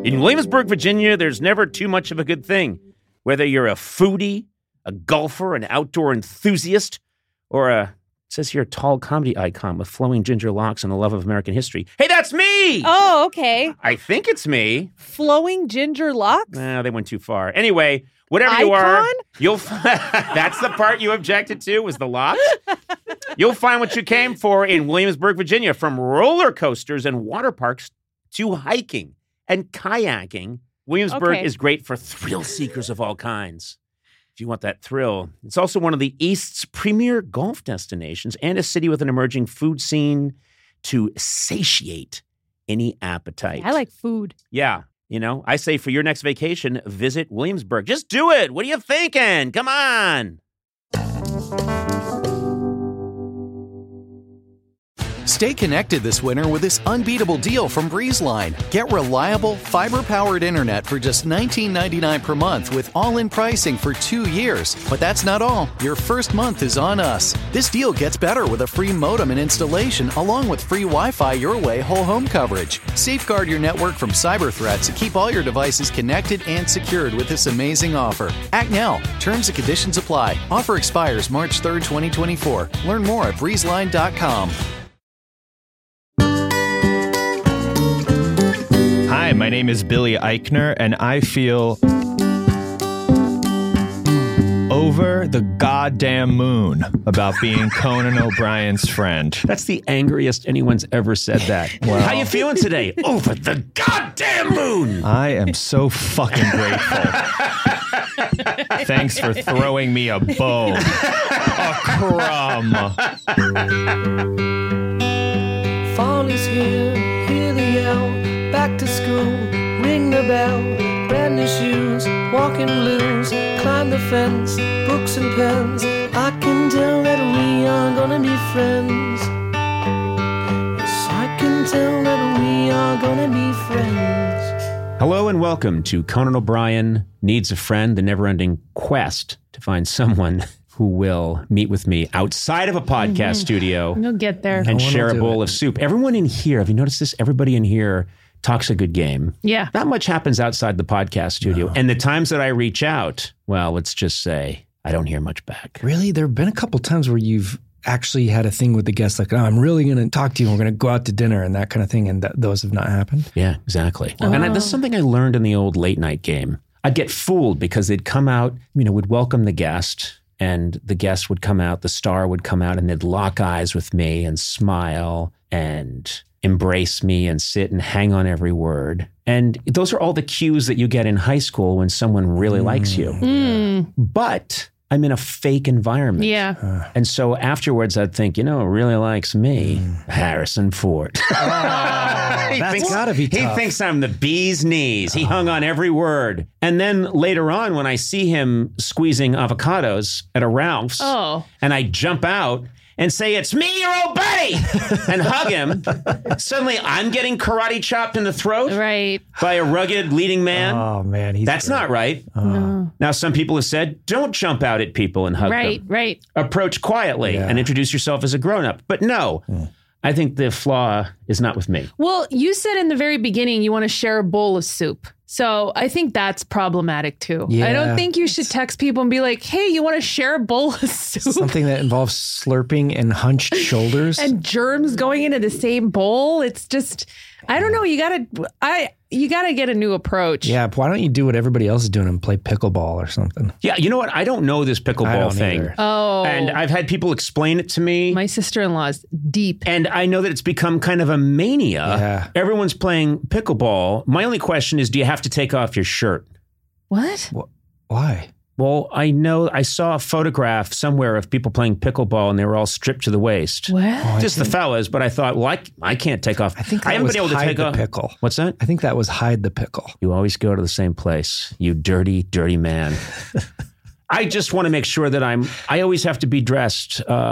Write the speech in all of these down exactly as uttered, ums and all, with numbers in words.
In Williamsburg, Virginia, there's never too much of a good thing. Whether you're a foodie, a golfer, an outdoor enthusiast, or a, it says here, a tall comedy icon with flowing ginger locks and a love of American history. Hey, that's me! Oh, okay. I think it's me. Flowing ginger locks? Nah, they went too far. Anyway, whatever icon? you are, you'll find, that's the part you objected to, was the locks. You'll find what you came for in Williamsburg, Virginia, from roller coasters and water parks to hiking and kayaking. Williamsburg Okay. is great for thrill seekers of all kinds. If you want that thrill. It's also one of the East's premier golf destinations and a city with an emerging food scene to satiate any appetite. I like food. Yeah. You know, I say for your next vacation, visit Williamsburg. Just do it. What are you thinking? Come on. Stay connected this winter with this unbeatable deal from BreezeLine. Get reliable, fiber-powered internet for just nineteen ninety-nine per month with all-in pricing for two years. But that's not all. Your first month is on us. This deal gets better with a free modem and installation, along with free Wi-Fi your way whole home coverage. Safeguard your network from cyber threats and keep all your devices connected and secured with this amazing offer. Act now. Terms and conditions apply. Offer expires March third, twenty twenty-four. Learn more at breeze line dot com. Hi, my name is Billy Eichner, and I feel over the goddamn moon about being Conan O'Brien's friend. That's the angriest anyone's ever said that. Well- How you feeling today? Over the goddamn moon. I am so fucking grateful. Thanks for throwing me a bone. A crumb. Fall is here, hear the yell. Back to school, ring the bell. Brand new shoes, walking blues. Climb the fence, books and pens. I can tell that we are gonna be friends. Yes, I can tell that we are gonna be friends. Hello and welcome to Conan O'Brien Needs a Friend, the never-ending quest to find someone who will meet with me outside of a podcast Mm-hmm. studio You'll get there. and one share will a do bowl it. of soup. Everyone in here, have you noticed this? Everybody in here talks a good game. Yeah. Not much happens outside the podcast studio. And the times that I reach out, well, let's just say I don't hear much back. Really? There have been a couple times where you've actually had a thing with the guests like, oh, I'm really going to talk to you. We're going to go out to dinner and that kind of thing. And th- those have not happened. Yeah, exactly. And I, this is something I learned in the old late night game. I'd get fooled because they'd come out, you know, would welcome the guest, and the guest would come out, the star would come out, and they'd lock eyes with me and smile and embrace me and sit and hang on every word. And those are all the cues that you get in high school when someone really likes you. Mm, But I'm in a fake environment. yeah. And so afterwards, I'd think, you know, who really likes me? Harrison Ford. He that's thinks- gotta be He tough. thinks I'm the bee's knees. He hung on every word. And then later on, when I see him squeezing avocados at a Ralph's, Oh. and I jump out and say, it's me, your old buddy, and hug him, suddenly I'm getting karate chopped in the throat Right. by a rugged leading man. Oh, man. He's That's great. not right. No. Now, some people have said, don't jump out at people and hug Right, them. right. Approach quietly Yeah. and introduce yourself as a grown-up. But no, I think the flaw is not with me. Well, you said in the very beginning you want to share a bowl of soup. So I think that's problematic too. I Yeah. don't think you should text people and be like, hey, you want to share a bowl of soup? Something that involves slurping and hunched shoulders. And germs going into the same bowl. It's just, I don't know. You gotta, I, you gotta get a new approach. yeah, why don't you do what everybody else is doing and play pickleball or something? Yeah, you know what? I don't know this I pickleball don't thing. either. Oh, And I've had people explain it to me. my sister-in-law's deep. And I know that it's become kind of a mania. Yeah. Everyone's playing pickleball. My only question is, do you have to take off your shirt? What? Why? Well, I know I saw a photograph somewhere of people playing pickleball and they were all stripped to the waist. What? I Just the think- fellas, but I thought, well, I, I can't take off. I think that I haven't was been able to hide take the off. pickle. What's that? I think that was hide the pickle. You always go to the same place, you dirty, dirty man. I just want to make sure that I'm, I always have to be dressed uh,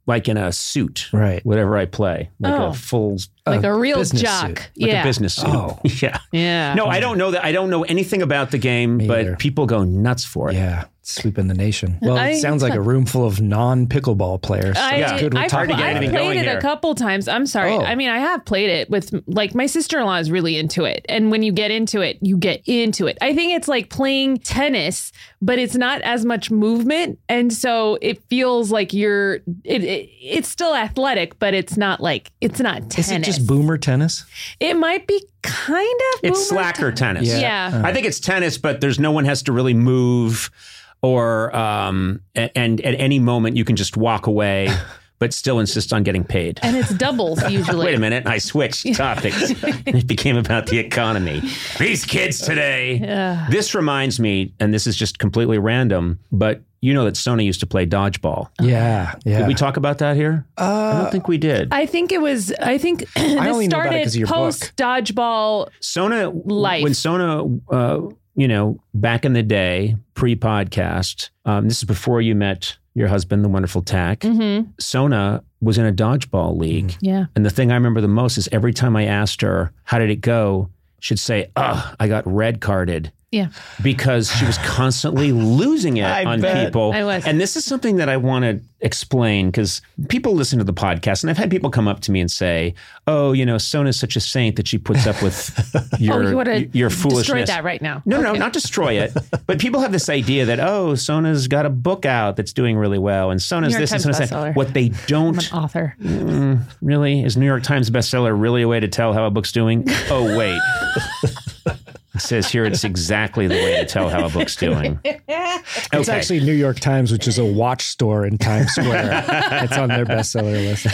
like in a suit, Right. whatever I play, like Oh. a full, Like a real business jock. suit. like yeah. a business suit. Oh. yeah. Yeah. No, I don't know that. I don't know anything about the game, Me but either. people go nuts for it. Yeah, sweeping the nation. Well, I- it sounds like a room full of non-pickleball players. So I, it's good we're I've, talking to get I've about anything it. played going it here. a couple times. I'm sorry. Oh. I mean, I have played it with, like, my sister-in-law is really into it. And when you get into it, you get into it. I think it's like playing tennis, but it's not as much movement. And so it feels like you're, it, it it's still athletic, but it's not like, it's not tennis. Is it just boomer tennis? It might be kind of It's boomer slacker t- tennis. Yeah. Yeah. I think it's tennis, but there's no one has to really move, or um, a- and at any moment you can just walk away, but still insist on getting paid. And it's doubles usually. Wait a minute, I switched topics. It became about the economy. These kids today. This reminds me, and this is just completely random, but you know that Sona used to play dodgeball. Yeah, yeah. Did we talk about that here? I don't think we did. I think it was, I think this only know about it started 'cause of your post dodgeball. Sona, Life. when Sona, uh, you know, back in the day, pre-podcast, um, this is before you met your husband, the wonderful Tack. Mm-hmm. Sona was in a dodgeball league. Yeah. And the thing I remember the most is every time I asked her, how did it go? She'd say, ugh, I got red carded. Yeah. Because she was constantly losing it I on bet. people. I was. And this is something that I want to explain, because people listen to the podcast, and I've had people come up to me and say, oh, you know, Sona's such a saint that she puts up with your, Oh, you want to your foolishness. destroy that right now. No, no, Okay. not destroy it. But people have this idea that, oh, Sona's got a book out that's doing really well, and Sona's New York this and Times Sona's that. bestseller. What they I'm don't an author. really is, New York Times bestseller really a way to tell how a book's doing? Oh, wait. It says here it's exactly the way to tell how a book's doing. It's Okay. actually New York Times, which is a watch store in Times Square. It's on their bestseller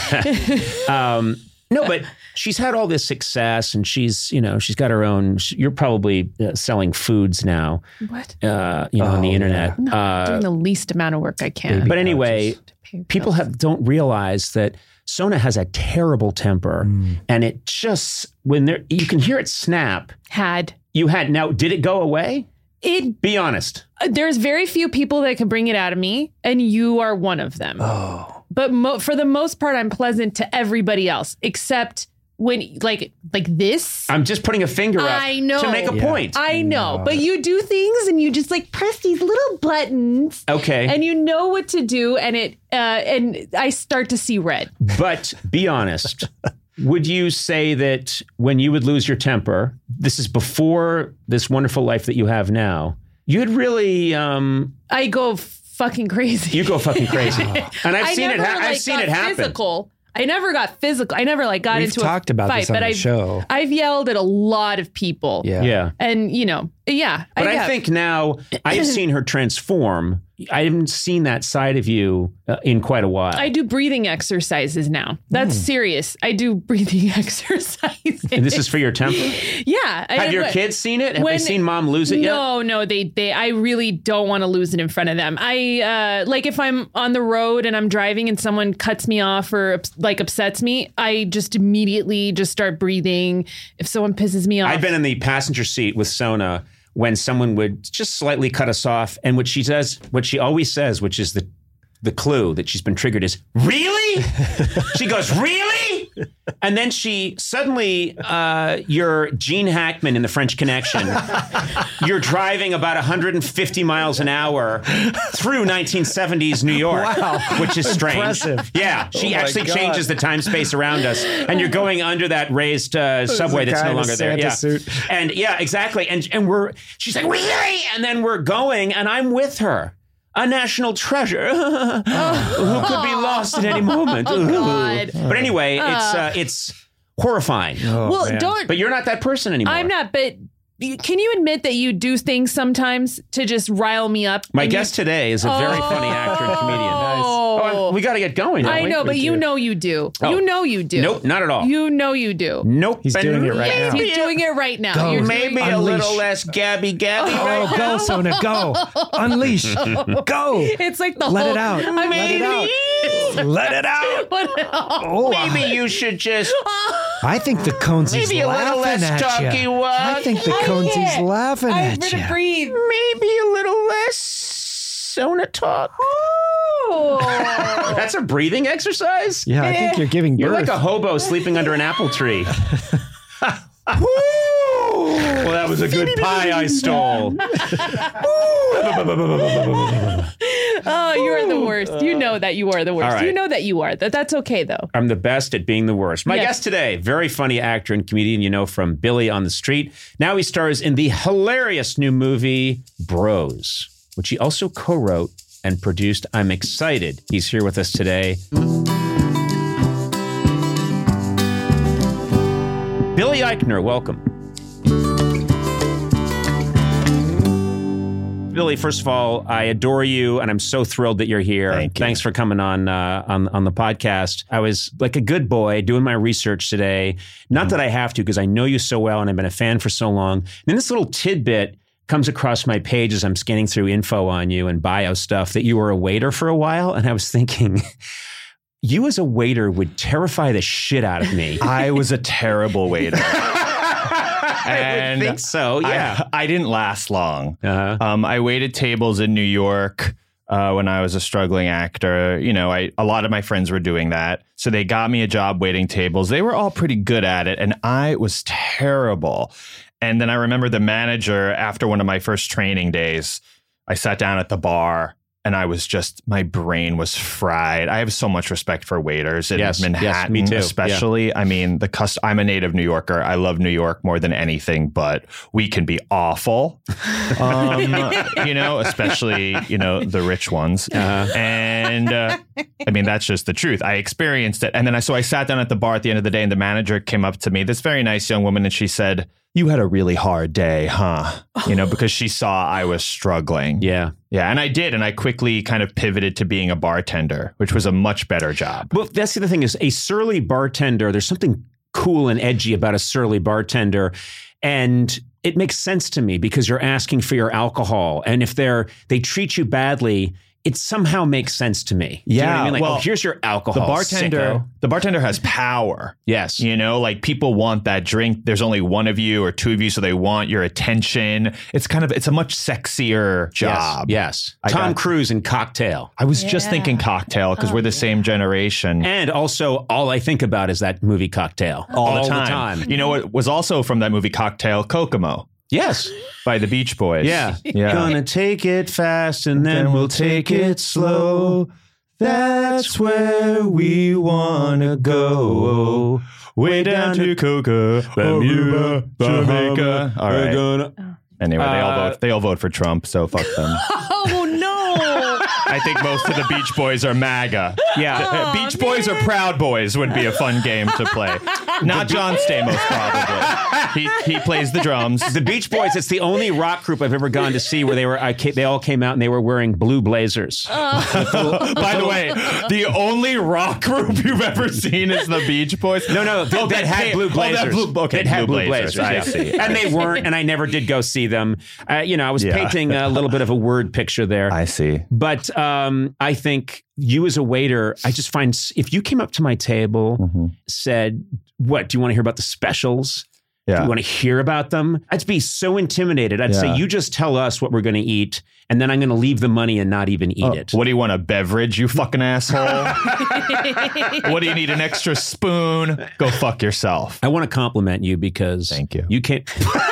list. Um, no, but she's had all this success, and she's, you know, she's got her own. You're probably uh, selling foods now, What? uh, you know, on the Oh, internet. I'm Uh, doing the least amount of work I can. but anyway, To pay people bills. have don't realize that Sona has a terrible temper, and it just when there you can hear it snap. had You had now. Did it go away? it. Be honest. There's very few people that can bring it out of me, and you are one of them. Oh, But mo- for the most part, I'm pleasant to everybody else, except when like like this. I'm just putting a finger up I know. to make a Yeah. point. I know, but you do things and you just like press these little buttons. Okay. And you know what to do, and it uh, and I start to see red. But be honest. Would you say that when you would lose your temper, this is before this wonderful life that you have now, you'd really, um, I go fucking crazy. you go fucking crazy. And I've I seen it. never, Ha- like, I've seen got it happen. Physical. I never got physical. I never like got We've into talked a about fight, this on but the I've, show. I've yelled at a lot of people. yeah. Yeah. And you know, yeah. But I have. think now I've seen her transform. I haven't seen that side of you uh, in quite a while. I do breathing exercises now. That's serious. I do breathing exercises. and this is for your temper? yeah. I- Have your when- kids seen it? Have when- they seen mom lose it yet? No, no, they they I really don't want to lose it in front of them. I uh like if I'm on the road and I'm driving and someone cuts me off or ups- like upsets me, I just immediately just start breathing. If someone pisses me off. I've been in the passenger seat with Sona when someone would just slightly cut us off. And what she says, what she always says, which is the the clue that she's been triggered is, really? She goes, really? And then she suddenly, uh, you're Gene Hackman in The French Connection. You're driving about one hundred fifty miles an hour through nineteen seventies New York, Wow. which is strange. Impressive. Yeah, she Oh my actually God. changes the time space around us, and you're going under that raised uh, subway a that's guy no in a longer there. Santa Yeah, suit. and yeah, exactly. And and we're she's like, really? And then we're going, and I'm with her. A national treasure who could be lost at any moment. Oh, God. But anyway, it's uh, it's horrifying. well, man. don't But you're not that person anymore. I'm not, but you- can you admit that you do things sometimes to just rile me up? My And you- guest today is a very funny actor and comedian. Oh. Oh, we got to get going. don't I we? know, but We you do. know you do. Oh. You know you do. Nope, not at all. You know you do. Nope. He's And doing it right Yes, now. he's doing it right now. Go. You're Maybe doing- a Unleash. little less gabby gabby. Oh, go, Sona, go. Unleash. Go. It's like the Let whole, it out. I Let it mean, out. Let it out. Let it out. Oh, Maybe you should just I think the Conesi's Maybe a little laughing less at talky you. walk. I think the I Conesi's can't. laughing I'm at gonna you. breathe. maybe a little less Sona talk. Oh, That's a breathing exercise? Yeah, I think you're giving You're birth. like a hobo sleeping under an apple tree. Well, that was a good pie I stole. Oh, you are the worst. You know that you are the worst. All right. You know that you are. That that's okay though. I'm the best at being the worst. My Yes. guest today, very funny actor and comedian you know from Billy on the Street. Now he stars in the hilarious new movie Bros, which he also co-wrote and produced. I'm excited he's here with us today. Billy Eichner, welcome. Billy, first of all, I adore you, and I'm so thrilled that you're here. Thank you. Thanks for coming on uh, on on the podcast. I was like a good boy doing my research today. Not that I have to, because I know you so well, and I've been a fan for so long. And then this little tidbit comes across my page as I'm scanning through info on you and bio stuff that you were a waiter for a while, and I was thinking, you as a waiter would terrify the shit out of me. I was a terrible waiter. I would think so, yeah. I, I didn't last long. Uh-huh. Um, I waited tables in New York uh, when I was a struggling actor. You know, I a lot of my friends were doing that. So they got me a job waiting tables. They were all pretty good at it, and I was terrible. And then I remember the manager, after one of my first training days, I sat down at the bar, and I was just, my brain was fried. I have so much respect for waiters in Yes, yes, Manhattan, me too. especially. Yeah. I mean, the cust- I'm a native New Yorker. I love New York more than anything, but we can be awful, um, you know, especially, you know, the rich ones. Uh-huh. And uh, I mean, that's just the truth. I experienced it. And then I, so I sat down at the bar at the end of the day, and the manager came up to me, this very nice young woman, and she said, "You had a really hard day, huh?" You know, because she saw I was struggling. Yeah. Yeah. And I did. And I quickly kind of pivoted to being a bartender, which was a much better job. Well, that's the other thing is a surly bartender. There's something cool and edgy about a surly bartender. And it makes sense to me because you're asking for your alcohol. And if they're they treat you badly, it somehow makes sense to me. Do you know what I Yeah, mean? Like, well, oh, here's your alcohol. The bartender, sicko. the bartender has power. Yes. You know, like people want that drink. There's only one of you or two of you, so they want your attention. It's kind of, it's a much sexier job. Yes. yes. I Tom got- Cruise in Cocktail. I was just Yeah. thinking Cocktail because Oh, we're the yeah. same generation. And also, all I think about is that movie Cocktail. all, the, time. You know what was also from that movie Cocktail? Kokomo Yes. by the Beach Boys. Yeah. Yeah. Gonna take it fast and then, we'll take it slow. That's where we wanna go. Way down to Coca, Bermuda, Jamaica. All right. Anyway, they all Uh, vote. They all vote for Trump, so fuck them. Oh no. I think most of the Beach Boys are MAGA. Yeah. Beach Boys or Proud Boys would be a fun game to play. Not John Stamos, probably. He he plays the drums. The Beach Boys, it's the only rock group I've ever gone to see where they were. I ca- they all came out and they were wearing blue blazers. By the way, the only rock group you've ever seen is the Beach Boys. No, no, th- Oh, that had they- blue oh, that blazers. blue- okay, That had blue blue blazers. blazers. I yeah. see, I And they see. weren't, and I never did go see them. Uh, you know, I was Yeah. painting a little bit of a word picture there. I see. But um, I think you as a waiter, I just find s- if you came up to my table, Mm-hmm. said, "What do you want to hear about the specials? Do Yeah. you want to hear about them?" I'd be so intimidated. I'd say, Yeah. "You just tell us what we're going to eat, and then I'm going to leave the money and not even eat Oh, it." what do you want, a beverage, you fucking asshole? What do you need, an extra spoon? Go fuck yourself. I want to compliment you because Thank you. You can't.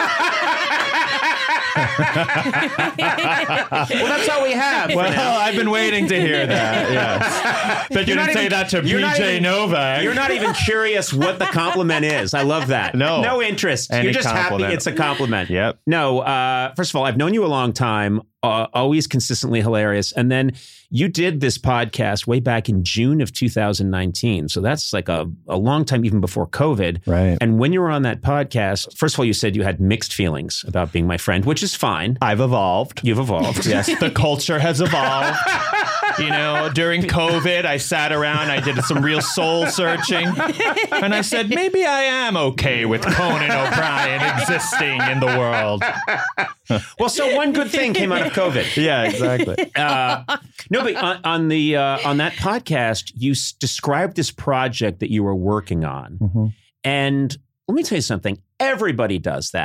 Well, that's all we have. for Well, now. I've been waiting to hear that. Yes. But you You're not didn't say even- that to you're B not J even- Novak. You're not even curious what the compliment is. I love that. No. No interest. Any You're just compliment. happy it's a compliment. Yep. No, uh, first of all, I've known you a long time, uh, always consistently hilarious. And then you did this podcast way back in June of two thousand nineteen. So that's like a, a long time, even before COVID. Right. And when you were on that podcast, first of all, you said you had mixed feelings about being my friend, which is fine. I've evolved. You've evolved. Yes, the culture has evolved. You know, during COVID, I sat around, I did some real soul searching, and I said, maybe I am okay with Conan O'Brien existing in the world. Well, so one good thing came out of COVID. Yeah, exactly. Uh, no, but on, on the uh, on that podcast, you s- described this project that you were working on, Mm-hmm. and let me tell you something. Everybody does that.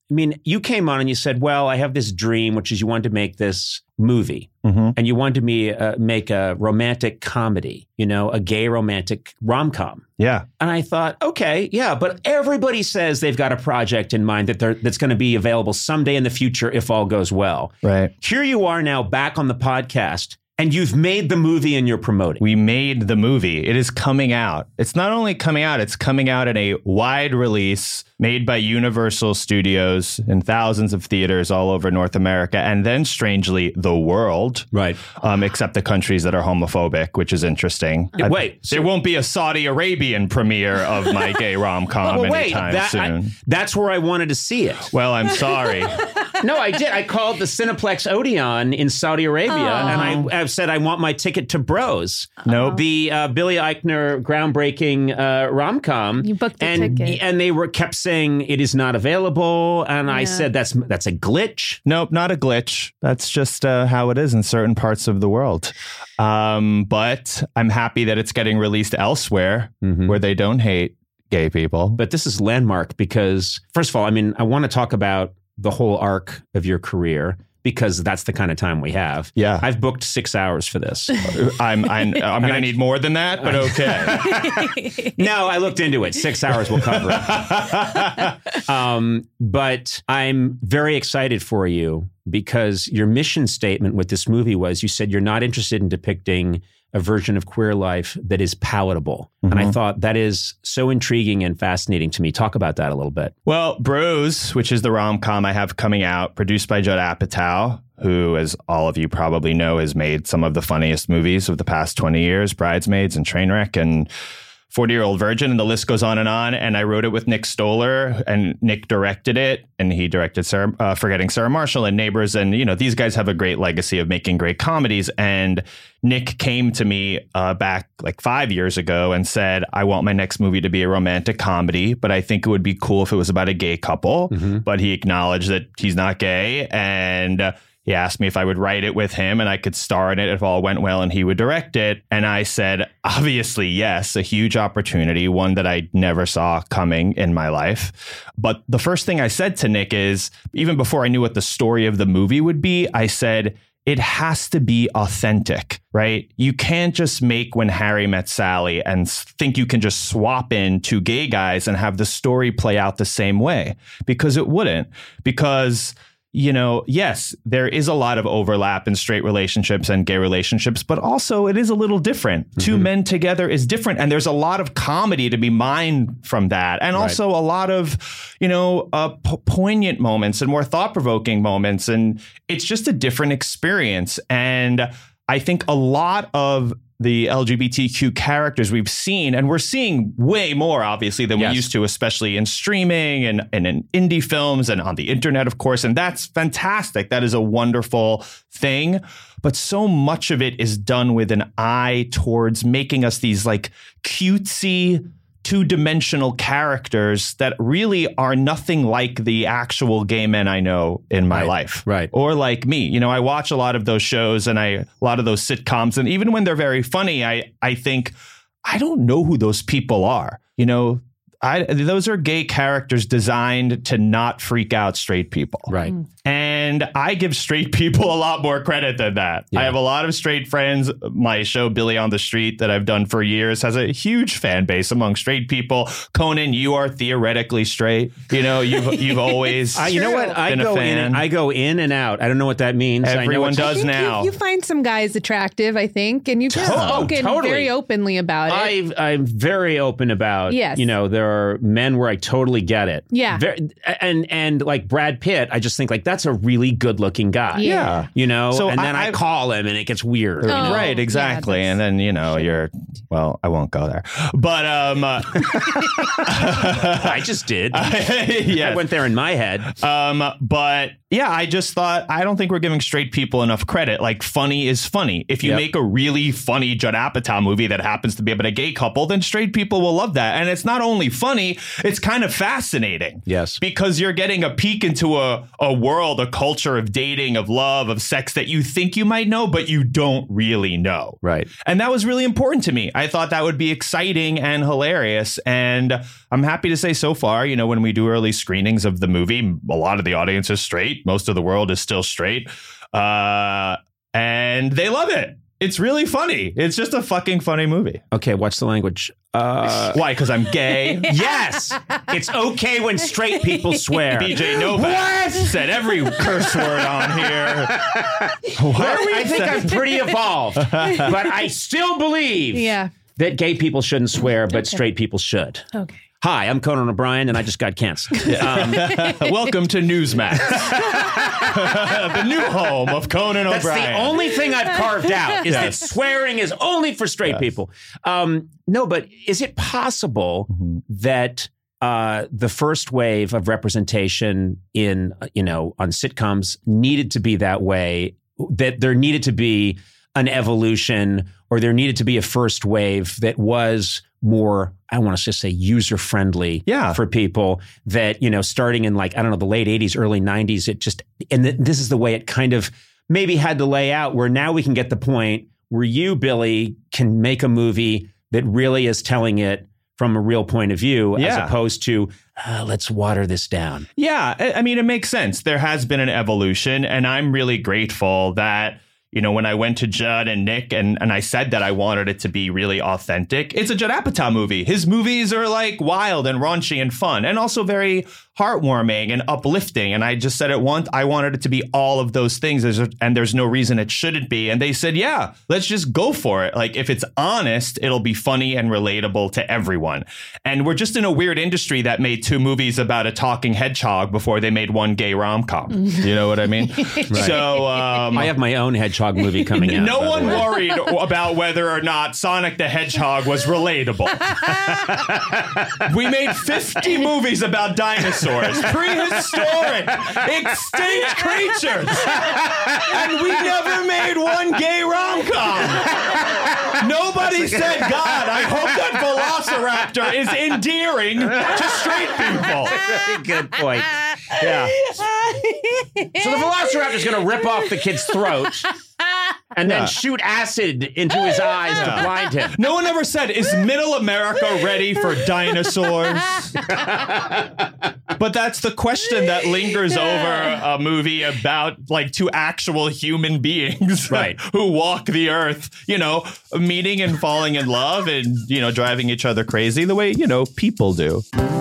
I mean, you came on and you said, well, I have this dream, which is you wanted to make this movie. Mm-hmm. And you wanted me uh, make a romantic comedy, you know, a gay romantic rom-com. Yeah. And I thought, okay, yeah, but everybody says they've got a project in mind that they're, that's going to be available someday in the future if all goes well. Right. Here you are now back on the podcast. And you've made the movie and you're promoting. We made the movie. It is coming out. It's not only coming out, it's coming out in a wide release made by Universal Studios in thousands of theaters all over North America. And then, strangely, the world. Right. Um, except the countries that are homophobic, which is interesting. Yeah, wait. I, there so, won't be a Saudi Arabian premiere of my gay rom-com well, wait, anytime that, soon. I, that's where I wanted to see it. Well, I'm sorry. No, I did. I called the Cineplex Odeon in Saudi Arabia, Aww. and I, I said I want my ticket to Bros. Nope. The uh, Billy Eichner groundbreaking uh, rom-com. You booked the and, ticket. And they were kept saying it is not available, and I Yeah. said that's that's a glitch. Nope, not a glitch. That's just uh, how it is in certain parts of the world. Um, but I'm happy that it's getting released elsewhere Mhm. where they don't hate gay people. But this is landmark because, first of all, I mean, I want to talk about the whole arc of your career because that's the kind of time we have. Yeah. I've booked six hours for this. I'm I'm, I'm going to need more than that, but okay. No, I looked into it. Six hours will cover it. Um, but I'm very excited for you because your mission statement with this movie was you said you're not interested in depicting a version of queer life that is palatable. Mm-hmm. And I thought that is so intriguing and fascinating to me. Talk about that a little bit. Well, Bros, which is the rom-com I have coming out, produced by Judd Apatow, who, as all of you probably know, has made some of the funniest movies of the past twenty years, Bridesmaids and Trainwreck and forty-Year-Old Virgin, and the list goes on and on. And I wrote it with Nick Stoller, and Nick directed it, and he directed Sarah, uh, Forgetting Sarah Marshall and Neighbors. And, you know, these guys have a great legacy of making great comedies. And Nick came to me uh, back like five years ago and said, I want my next movie to be a romantic comedy, but I think it would be cool if it was about a gay couple. Mm-hmm. But he acknowledged that he's not gay, and uh, he asked me if I would write it with him and I could star in it if all went well and he would direct it. And I said, obviously, yes, a huge opportunity, one that I never saw coming in my life. But the first thing I said to Nick is, even before I knew what the story of the movie would be, I said, it has to be authentic, right? You can't just make When Harry Met Sally and think you can just swap in two gay guys and have the story play out the same way, because it wouldn't. Because, you know, yes, there is a lot of overlap in straight relationships and gay relationships, but also it is a little different. Mm-hmm. Two men together is different. And there's a lot of comedy to be mined from that. And right. also a lot of, you know, uh, po- poignant moments and more thought-provoking moments. And it's just a different experience. And I think a lot of the L G B T Q characters we've seen, and we're seeing way more, obviously, than yes. we used to, especially in streaming and, and in indie films and on the internet, of course. And that's fantastic. That is a wonderful thing. But so much of it is done with an eye towards making us these like cutesy, two-dimensional characters that really are nothing like the actual gay men I know in my right, life. Right. Or like me. You know, I watch a lot of those shows and I a lot of those sitcoms. And even when they're very funny, I, I think, I don't know who those people are. You know, I, those are gay characters designed to not freak out straight people. Right. Mm. And I give straight people a lot more credit than that. Yeah. I have a lot of straight friends. My show, Billy on the Street, that I've done for years, has a huge fan base among straight people. Conan, you are theoretically straight. You know, you've you've always uh, you know what? I been go a fan. in. And, I go in and out. I don't know what that means. Everyone does I now. You, you find some guys attractive, I think, and you've To- spoken oh, totally. very openly about it. I've, I'm very open about. Yes. You know, there are men where I totally get it. Yeah. Very, and and like Brad Pitt, I just think like that's a really good looking guy. Yeah. You know, So and I- then I, I've- call him and it gets weird. Oh. You know? Right, exactly. Yeah, and then, you know, you're, well, I won't go there. But, um, uh, I just did. yes. I went there in my head. Um, but Yeah, I just thought, I don't think we're giving straight people enough credit. Like, funny is funny. If you Yep. make a really funny Judd Apatow movie that happens to be about a gay couple, then straight people will love that. And it's not only funny, it's kind of fascinating. Yes. Because you're getting a peek into a, a world, a culture of dating, of love, of sex that you think you might know, but you don't really know. Right. And that was really important to me. I thought that would be exciting and hilarious. And I'm happy to say so far, you know, when we do early screenings of the movie, a lot of the audience is straight. Most of the world is still straight. Uh, and they love it. It's really funny. It's just a fucking funny movie. Okay, watch the language. Uh, Why? Because I'm gay? yes! It's okay when straight people swear. B J Novak said every curse word on here. Why are we I think I'm pretty evolved, but I still believe Yeah. that gay people shouldn't swear, but Okay. straight people should. Okay. Hi, I'm Conan O'Brien, and I just got canceled. Um, Welcome to Newsmax, the new home of Conan that's O'Brien. the only thing I've carved out is Yes. that swearing is only for straight Yes. people. Um, no, but is it possible Mhm. that uh, the first wave of representation in, uh, you know, on sitcoms needed to be that way, that there needed to be an evolution, or there needed to be a first wave that was more, I want to just say, user-friendly Yeah. for people, that, you know, starting in like, I don't know, the late eighties, early nineties, it just, and th- this is the way it kind of maybe had to lay out, where now we can get the point where you, Billy, can make a movie that really is telling it from a real point of view, as Yeah. opposed to, uh, let's water this down. Yeah, I I mean, it makes sense. There has been an evolution, and I'm really grateful that, you know, when I went to Judd and Nick and, and I said that I wanted it to be really authentic, it's a Judd Apatow movie. His movies are like wild and raunchy and fun, and also very heartwarming and uplifting. And I just said it once, I wanted it to be all of those things, there's a, and there's no reason it shouldn't be. And they said, yeah, let's just go for it. Like, if it's honest, it'll be funny and relatable to everyone. And we're just in a weird industry that made two movies about a talking hedgehog before they made one gay rom-com. You know what I mean? So um, I have my own hedgehog movie coming out. no by the one way. worried about whether or not Sonic the Hedgehog was relatable. We made fifty movies about dinosaurs, prehistoric, extinct creatures, and we never made one gay rom-com. Nobody said, God, I hope that Velociraptor is endearing to straight people. Very good point. Yeah. So the Velociraptor is going to rip off the kid's throat and then Yeah. shoot acid into his eyes to blind him. No one ever said, is middle America ready for dinosaurs? But that's the question that lingers over a movie about like two actual human beings, Right. who walk the earth, you know, meeting and falling in love and, you know, driving each other crazy the way, you know, people do.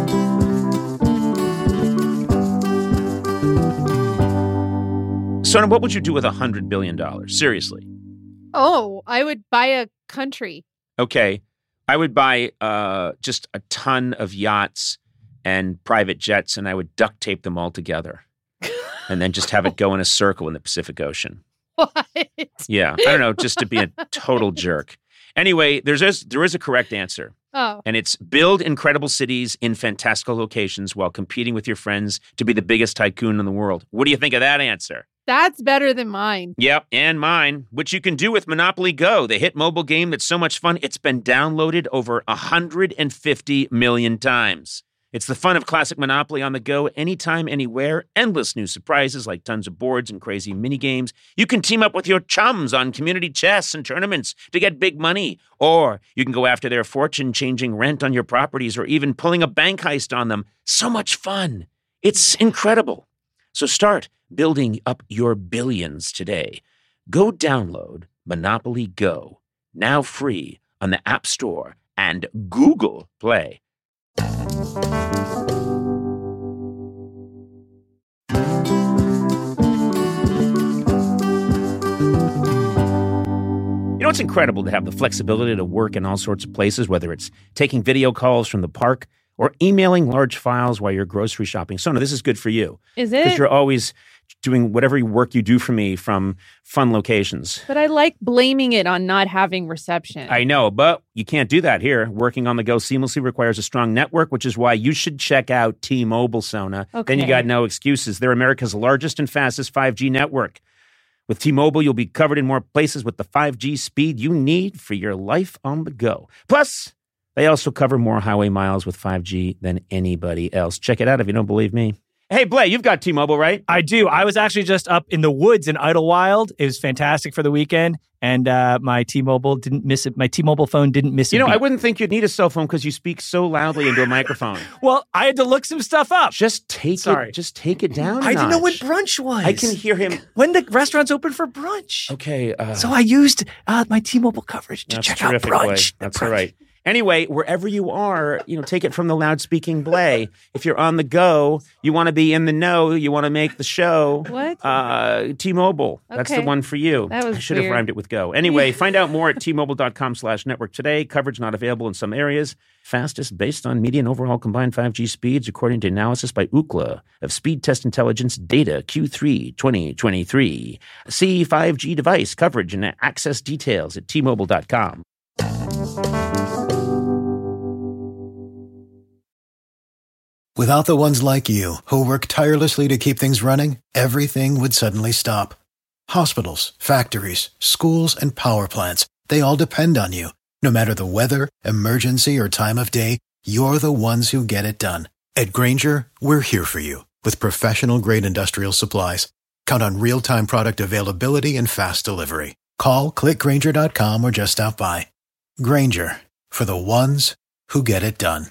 Sona, what would you do with one hundred billion dollars? Seriously. Oh, I would buy a country. Okay. I would buy uh, just a ton of yachts and private jets, and I would duct tape them all together and then just have it go in a circle in the Pacific Ocean. What? Yeah. I don't know, just to be a total jerk. Anyway, there's a, there is a correct answer. Oh, And it's build incredible cities in fantastical locations while competing with your friends to be the biggest tycoon in the world. What do you think of that answer? that's better than mine. Yep, and mine, which you can do with Monopoly Go, the hit mobile game that's so much fun, it's been downloaded over one hundred fifty million times. It's the fun of classic Monopoly on the go, anytime, anywhere. Endless new surprises like tons of boards and crazy mini games. You can team up with your chums on community chess and tournaments to get big money. Or you can go after their fortune-changing rent on your properties or even pulling a bank heist on them. So much fun. It's incredible. So start building up your billions today. Go download Monopoly Go, now free on the App Store and Google Play. You know, it's incredible to have the flexibility to work in all sorts of places, whether it's taking video calls from the park or emailing large files while you're grocery shopping. Sona, this is good for you. Is Because it? you're always doing whatever work you do for me from fun locations. But I like blaming it on not having reception. I know, but you can't do that here. Working on the go seamlessly requires a strong network, which is why you should check out T-Mobile, Sona. Okay. Then you got no excuses. They're America's largest and fastest five G network. With T-Mobile, you'll be covered in more places with the five G speed you need for your life on the go. Plus, they also cover more highway miles with five G than anybody else. Check it out if you don't believe me. Hey, Blay, you've got T-Mobile, right? I do. I was actually just up in the woods in Idlewild. It was fantastic for the weekend, and uh, my T-Mobile didn't miss it. My T-Mobile phone didn't miss it. You know, beat. I wouldn't think you'd need a cell phone because you speak so loudly into a microphone. Well, I had to look some stuff up. Just take Sorry. it. Just take it down. a I didn't know notch. what brunch was. I can hear him. When the restaurant's open for brunch. Okay. Uh, So I used uh, my T-Mobile coverage to that's check out terrific, brunch. Blay. The That's brunch. all right. Anyway, wherever you are, you know, take it from the loud-speaking Blay. If you're on the go, you want to be in the know, you want to make the show. What? Uh, T-Mobile. That's the Okay. one for you. That was I should have weird. rhymed it with go. Anyway, find out more at T-Mobile.com slash network today. Coverage not available in some areas. Fastest based on median overall combined five G speeds, according to analysis by Ookla of Speed Test Intelligence Data Q three twenty twenty-three. See five G device coverage and access details at T Mobile dot com. Without the ones like you, who work tirelessly to keep things running, everything would suddenly stop. Hospitals, factories, schools, and power plants, they all depend on you. No matter the weather, emergency, or time of day, you're the ones who get it done. At Grainger, we're here for you with professional-grade industrial supplies. Count on real-time product availability and fast delivery. Call, click Grainger dot com, or just stop by. Grainger, for the ones who get it done.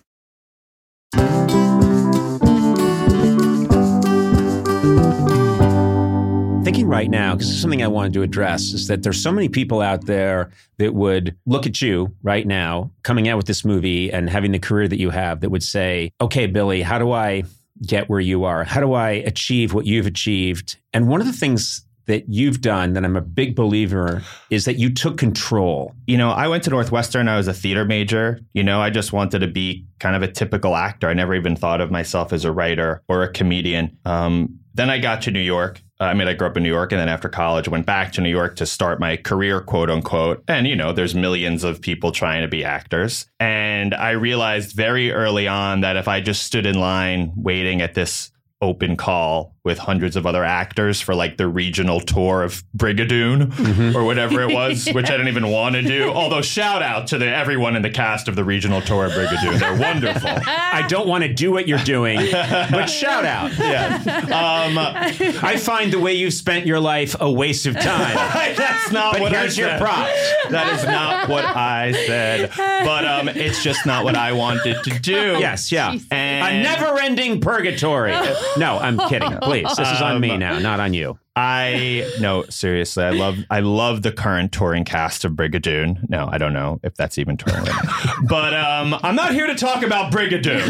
Thinking right now, because it's something I wanted to address, is that there's so many people out there that would look at you right now, coming out with this movie and having the career that you have, that would say, okay, Billy, how do I get where you are? How do I achieve what you've achieved? And one of the things that you've done that I'm a big believer is that you took control. You know, I went to Northwestern. I was a theater major. You know, I just wanted to be kind of a typical actor. I never even thought of myself as a writer or a comedian. Um, then I got to New York. I mean, I grew up in New York, and then after college, went back to New York to start my career, quote unquote. And, you know, there's millions of people trying to be actors. And I realized very early on that if I just stood in line waiting at this open call with hundreds of other actors for like the regional tour of Brigadoon mm-hmm. or whatever it was, yeah. which I didn't even want to do. Although shout out to the everyone in the cast of the regional tour of Brigadoon. They're wonderful. I don't want to do what you're doing, but shout out. Yeah. Um, I find the way you've spent your life a waste of time. That's not but what here's I your said. props. That is not what I said. But um, it's just not what I wanted to do. Yes, yeah. And a never-ending purgatory. No, I'm kidding. Please, this is on me now, not on you. I no, seriously, I love I love the current touring cast of Brigadoon. No, I don't know if that's even touring. But um, I'm not here to talk about Brigadoon.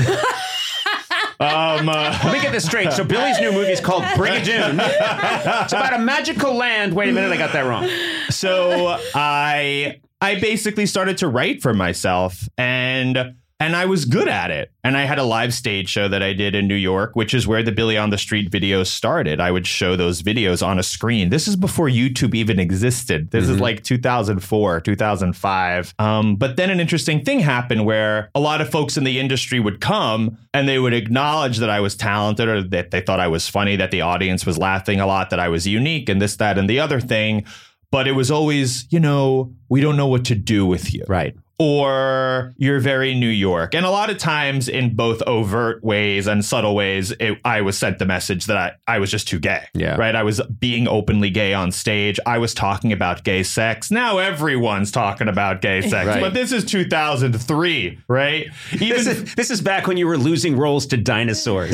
Um, uh, Let me get this straight. So Billy's new movie is called Brigadoon. It's about a magical land. Wait a minute, I got that wrong. So I I basically started to write for myself, and and I was good at it. And I had a live stage show that I did in New York, which is where the Billy on the Street videos started. I would show those videos on a screen. This is before YouTube even existed. This mm-hmm. is like two thousand four, two thousand five. Um, but then an interesting thing happened where a lot of folks in the industry would come and they would acknowledge that I was talented, or that they thought I was funny, that the audience was laughing a lot, that I was unique, and this, that, and the other thing. But it was always, you know, we don't know what to do with you. Right. Or you're very New York. And a lot of times in both overt ways and subtle ways, it, I was sent the message that I, I was just too gay. Yeah. Right. I was being openly gay on stage. I was talking about gay sex. Now everyone's talking about gay sex. Right. But this is two thousand three, right? Even this, is, this is back when you were losing roles to dinosaurs.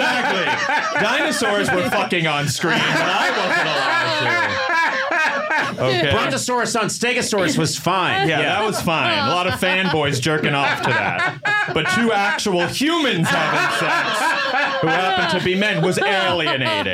Exactly. Dinosaurs were fucking on screen, but I wasn't allowed to. Okay. Brontosaurus on Stegosaurus was fine. Yeah, that was fine. A lot of fanboys jerking off to that. But two actual humans having sex who happen to be men was alienating.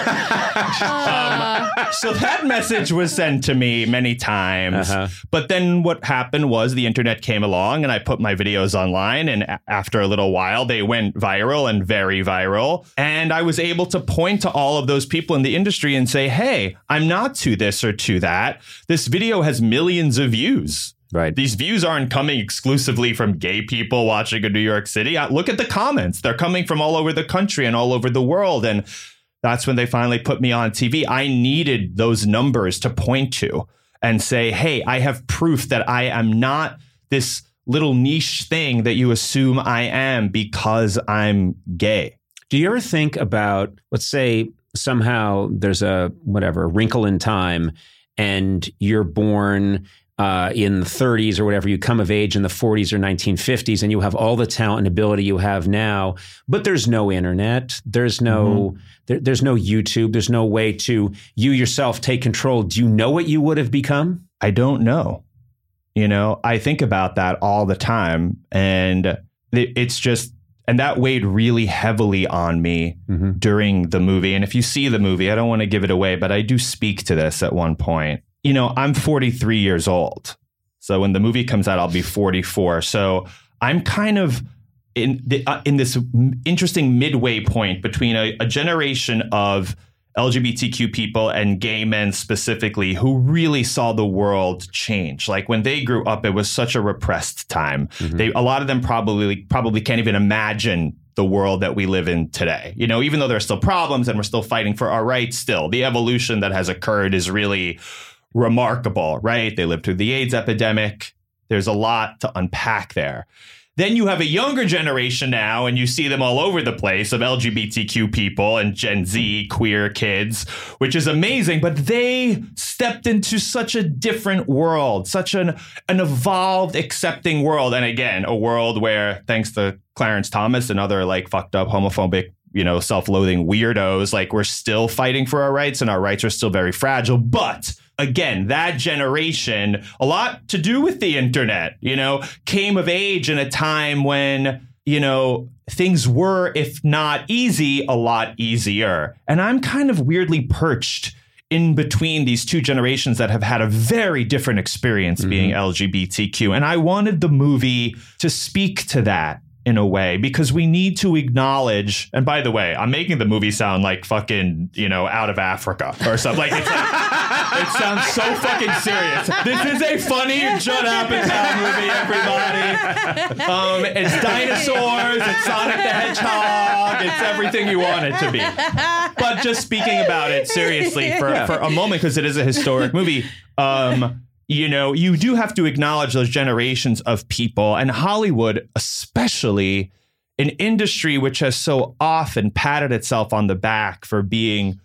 um, so that message was sent to me many times. Uh-huh. But then what happened was the internet came along and I put my videos online. And a- after a little while, they went viral and very viral. And I was able to point to all of those people in the industry and say, hey, I'm not to this or to that. This video has millions of views. Right. These views aren't coming exclusively from gay people watching in New York City. Look at the comments. They're coming from all over the country and all over the world. And that's when they finally put me on T V. I needed those numbers to point to and say, hey, I have proof that I am not this little niche thing that you assume I am because I'm gay. Do you ever think about, let's say somehow there's a, whatever, wrinkle in time and you're born uh, in the thirties or whatever, you come of age in the forties or nineteen fifties and you have all the talent and ability you have now, but there's no internet, there's no, mm-hmm. there, there's no YouTube, there's no way to you yourself take control. Do you know what you would have become? I don't know. You know, I think about that all the time and it's just, and that weighed really heavily on me mm-hmm. during the movie. And if you see the movie, I don't want to give it away, but I do speak to this at one point. You know, I'm forty-three years old. So when the movie comes out, I'll be forty-four. So I'm kind of in the, uh, in this interesting midway point between a, a generation of L G B T Q people and gay men specifically who really saw the world change. Like when they grew up, it was such a repressed time. Mm-hmm. They, a lot of them probably probably can't even imagine the world that we live in today. You know, even though there are still problems and we're still fighting for our rights still, the evolution that has occurred is really remarkable, right? They lived through the AIDS epidemic. There's a lot to unpack there. Then you have a younger generation now, and you see them all over the place of L G B T Q people and Gen Z queer kids, which is amazing. But they stepped into such a different world, such an, an evolved, accepting world. And again, a world where, thanks to Clarence Thomas and other like fucked up homophobic, you know, self-loathing weirdos, like we're still fighting for our rights and our rights are still very fragile. But again, that generation, a lot to do with the internet, you know, came of age in a time when, you know, things were, if not easy, a lot easier. And I'm kind of weirdly perched in between these two generations that have had a very different experience mm-hmm. being L G B T Q. And I wanted the movie to speak to that in a way, because we need to acknowledge, and by the way, I'm making the movie sound like fucking, you know, Out of Africa or something. Like it's like, it sounds so fucking serious. This is a funny Judd Apatow movie, everybody. Um, it's dinosaurs, it's Sonic the Hedgehog, it's everything you want it to be. But just speaking about it seriously for, yeah. for a moment, because it is a historic movie, um, you know, you do have to acknowledge those generations of people, and Hollywood, especially an industry which has so often patted itself on the back for being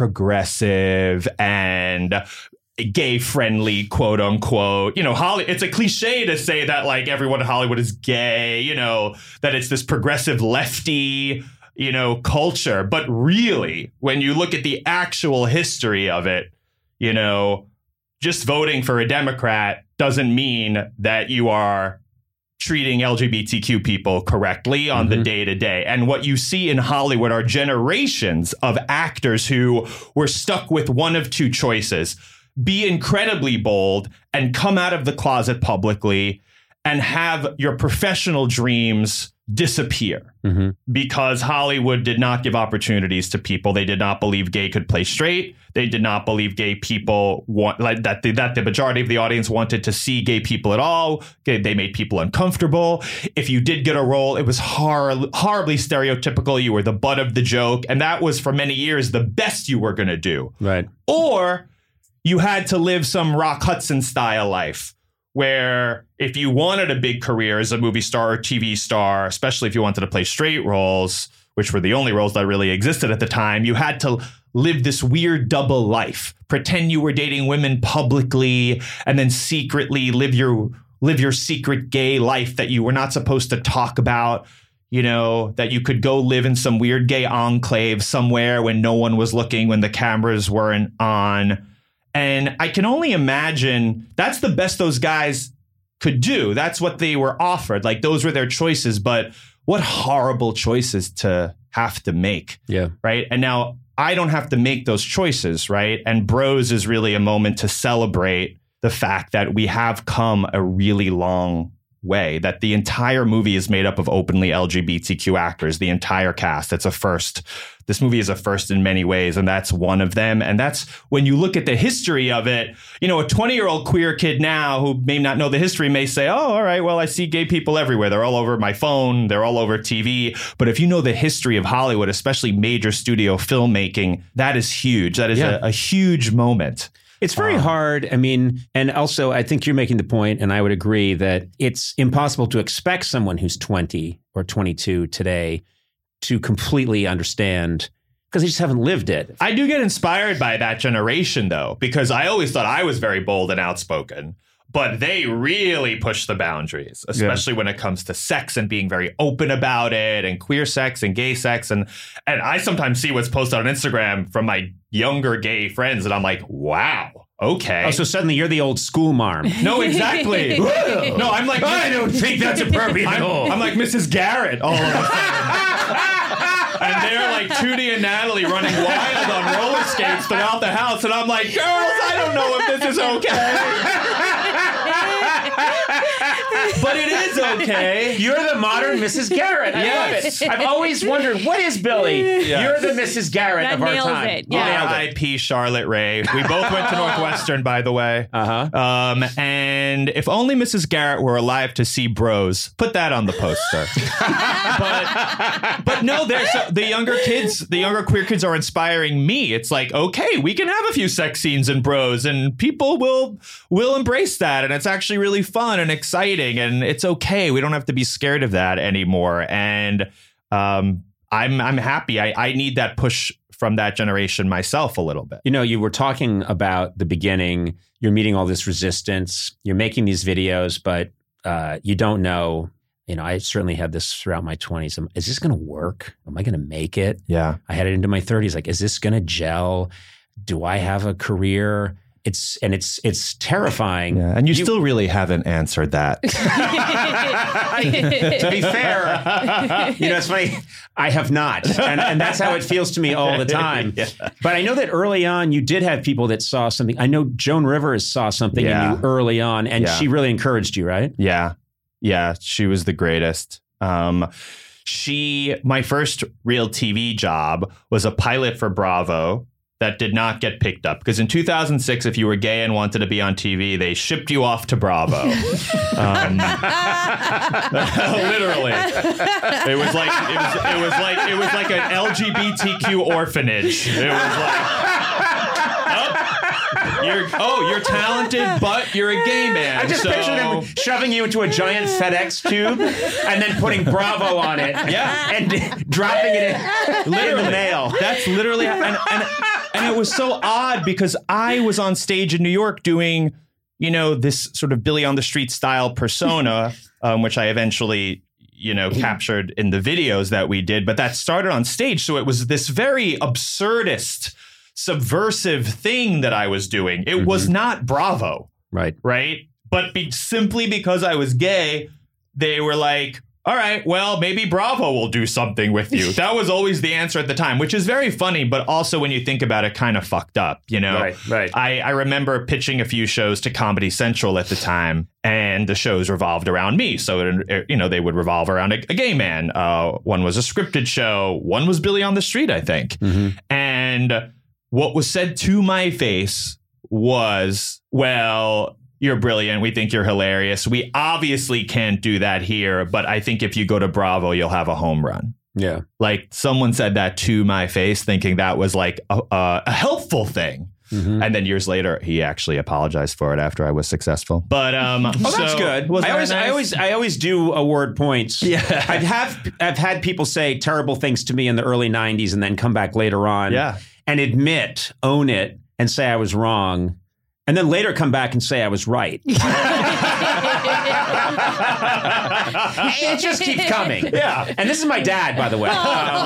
progressive and gay friendly, quote unquote. You know, Holly, it's a cliche to say that like everyone in Hollywood is gay, you know, that it's this progressive lefty, you know, culture. But really, when you look at the actual history of it, you know, just voting for a Democrat doesn't mean that you are treating L G B T Q people correctly on mm-hmm. the day to day. And what you see in Hollywood are generations of actors who were stuck with one of two choices: be incredibly bold and come out of the closet publicly and have your professional dreams disappear mm-hmm. because Hollywood did not give opportunities to people. They did not believe gay could play straight. They did not believe gay people want like that. The, that the majority of the audience wanted to see gay people at all. They, they made people uncomfortable. If you did get a role, it was hor- horribly stereotypical. You were the butt of the joke, and that was for many years the best you were going to do. Right. Or you had to live some Rock Hudson style life, where if you wanted a big career as a movie star or T V star, especially if you wanted to play straight roles, which were the only roles that really existed at the time, you had to live this weird double life, pretend you were dating women publicly, and then secretly live your live your secret gay life that you were not supposed to talk about, you know, that you could go live in some weird gay enclave somewhere when no one was looking, when the cameras weren't on. And I can only imagine that's the best those guys could do. That's what they were offered. Like those were their choices. But what horrible choices to have to make. Yeah. Right. And now I don't have to make those choices. Right. And Bros is really a moment to celebrate the fact that we have come a really long way, that the entire movie is made up of openly L G B T Q actors, the entire cast. It's a first. This movie is a first in many ways, and that's one of them. And that's when you look at the history of it, you know, a twenty-year-old queer kid now who may not know the history may say, oh, all right, well, I see gay people everywhere. They're all over my phone. They're all over T V. But if you know the history of Hollywood, especially major studio filmmaking, that is huge. That is Yeah. a, a huge moment. It's very um, hard. I mean, and also I think you're making the point, and I would agree that it's impossible to expect someone who's twenty or twenty-two today to completely understand because they just haven't lived it. I do get inspired by that generation, though, because I always thought I was very bold and outspoken. But they really push the boundaries, especially yeah. when it comes to sex and being very open about it, and queer sex and gay sex. And and I sometimes see what's posted on Instagram from my younger gay friends, and I'm like, wow, okay. Oh, so suddenly you're the old school marm. No, exactly. No, I'm like, I don't think that's appropriate at I'm, all. I'm like Missus Garrett all of a sudden. And they're like Tootie and Natalie running wild on roller skates throughout the house. And I'm like, girls, I don't know if this is okay. But it is okay. You're the modern Missus Garrett. I Yes. love it. I've always wondered, what is Billy? Yeah. You're the Missus Garrett That of our nails time. it. You Yeah. nailed R I P Charlotte Ray. We both went to Northwestern, by the way. Uh-huh. Um, and if only Missus Garrett were alive to see Bros, put that on the poster. but but no, there's uh, the younger kids, the younger queer kids are inspiring me. It's like, okay, we can have a few sex scenes in Bros, and people will will embrace that, and it's actually really fun and exciting, and it's okay. We don't have to be scared of that anymore. And um, I'm I'm happy. I, I need that push from that generation myself a little bit. You know, you were talking about the beginning. You're meeting all this resistance. You're making these videos, but uh, you don't know. You know, I certainly had this throughout my twenties. Is this going to work? Am I going to make it? Yeah. I had it into my thirties. Like, is this going to gel? Do I have a career? It's and it's it's terrifying. Yeah, and you, you still really haven't answered that. To be fair, you know, it's funny. I have not, and, and that's how it feels to me all the time. Yeah. But I know that early on, you did have people that saw something. I know Joan Rivers saw something yeah. in you early on, and yeah. she really encouraged you, right? Yeah, yeah, she was the greatest. Um, she, my first real T V job was a pilot for Bravo. That did not get picked up because in two thousand six, if you were gay and wanted to be on T V, they shipped you off to Bravo. um, literally, it was like it was it was like it was like an L G B T Q orphanage. It was like, oh, you're oh, you're talented, but you're a gay man. I just so. picture them shoving you into a giant FedEx tube and then putting Bravo on it, yeah, and dropping it in, literally. in the mail. That's literally and. and And it was so odd because I was on stage in New York doing, you know, this sort of Billy on the Street style persona, um, which I eventually, you know, captured in the videos that we did. But that started on stage. So it was this very absurdist, subversive thing that I was doing. It mm-hmm. was not Bravo. Right. Right. But be, simply because I was gay, they were like, all right, well, maybe Bravo will do something with you. That was always the answer at the time, which is very funny, but also when you think about it, kind of fucked up, you know? Right, right. I, I remember pitching a few shows to Comedy Central at the time, and the shows revolved around me. So, it, you know, they would revolve around a, a gay man. Uh, one was a scripted show. One was Billy on the Street, I think. Mm-hmm. And what was said to my face was, well, you're brilliant. We think you're hilarious. We obviously can't do that here, but I think if you go to Bravo, you'll have a home run. Yeah. Like someone said that to my face, thinking that was like a, a, a helpful thing. Mm-hmm. And then years later, he actually apologized for it after I was successful. But um, oh, that's so, good. I always, nice? I always, I always do award points. Yeah, I've have, I've had people say terrible things to me in the early nineties, and then come back later on, yeah. and admit, own it, and say I was wrong. And then later come back and say I was right. It just keeps coming. Yeah. And this is my dad, by the way.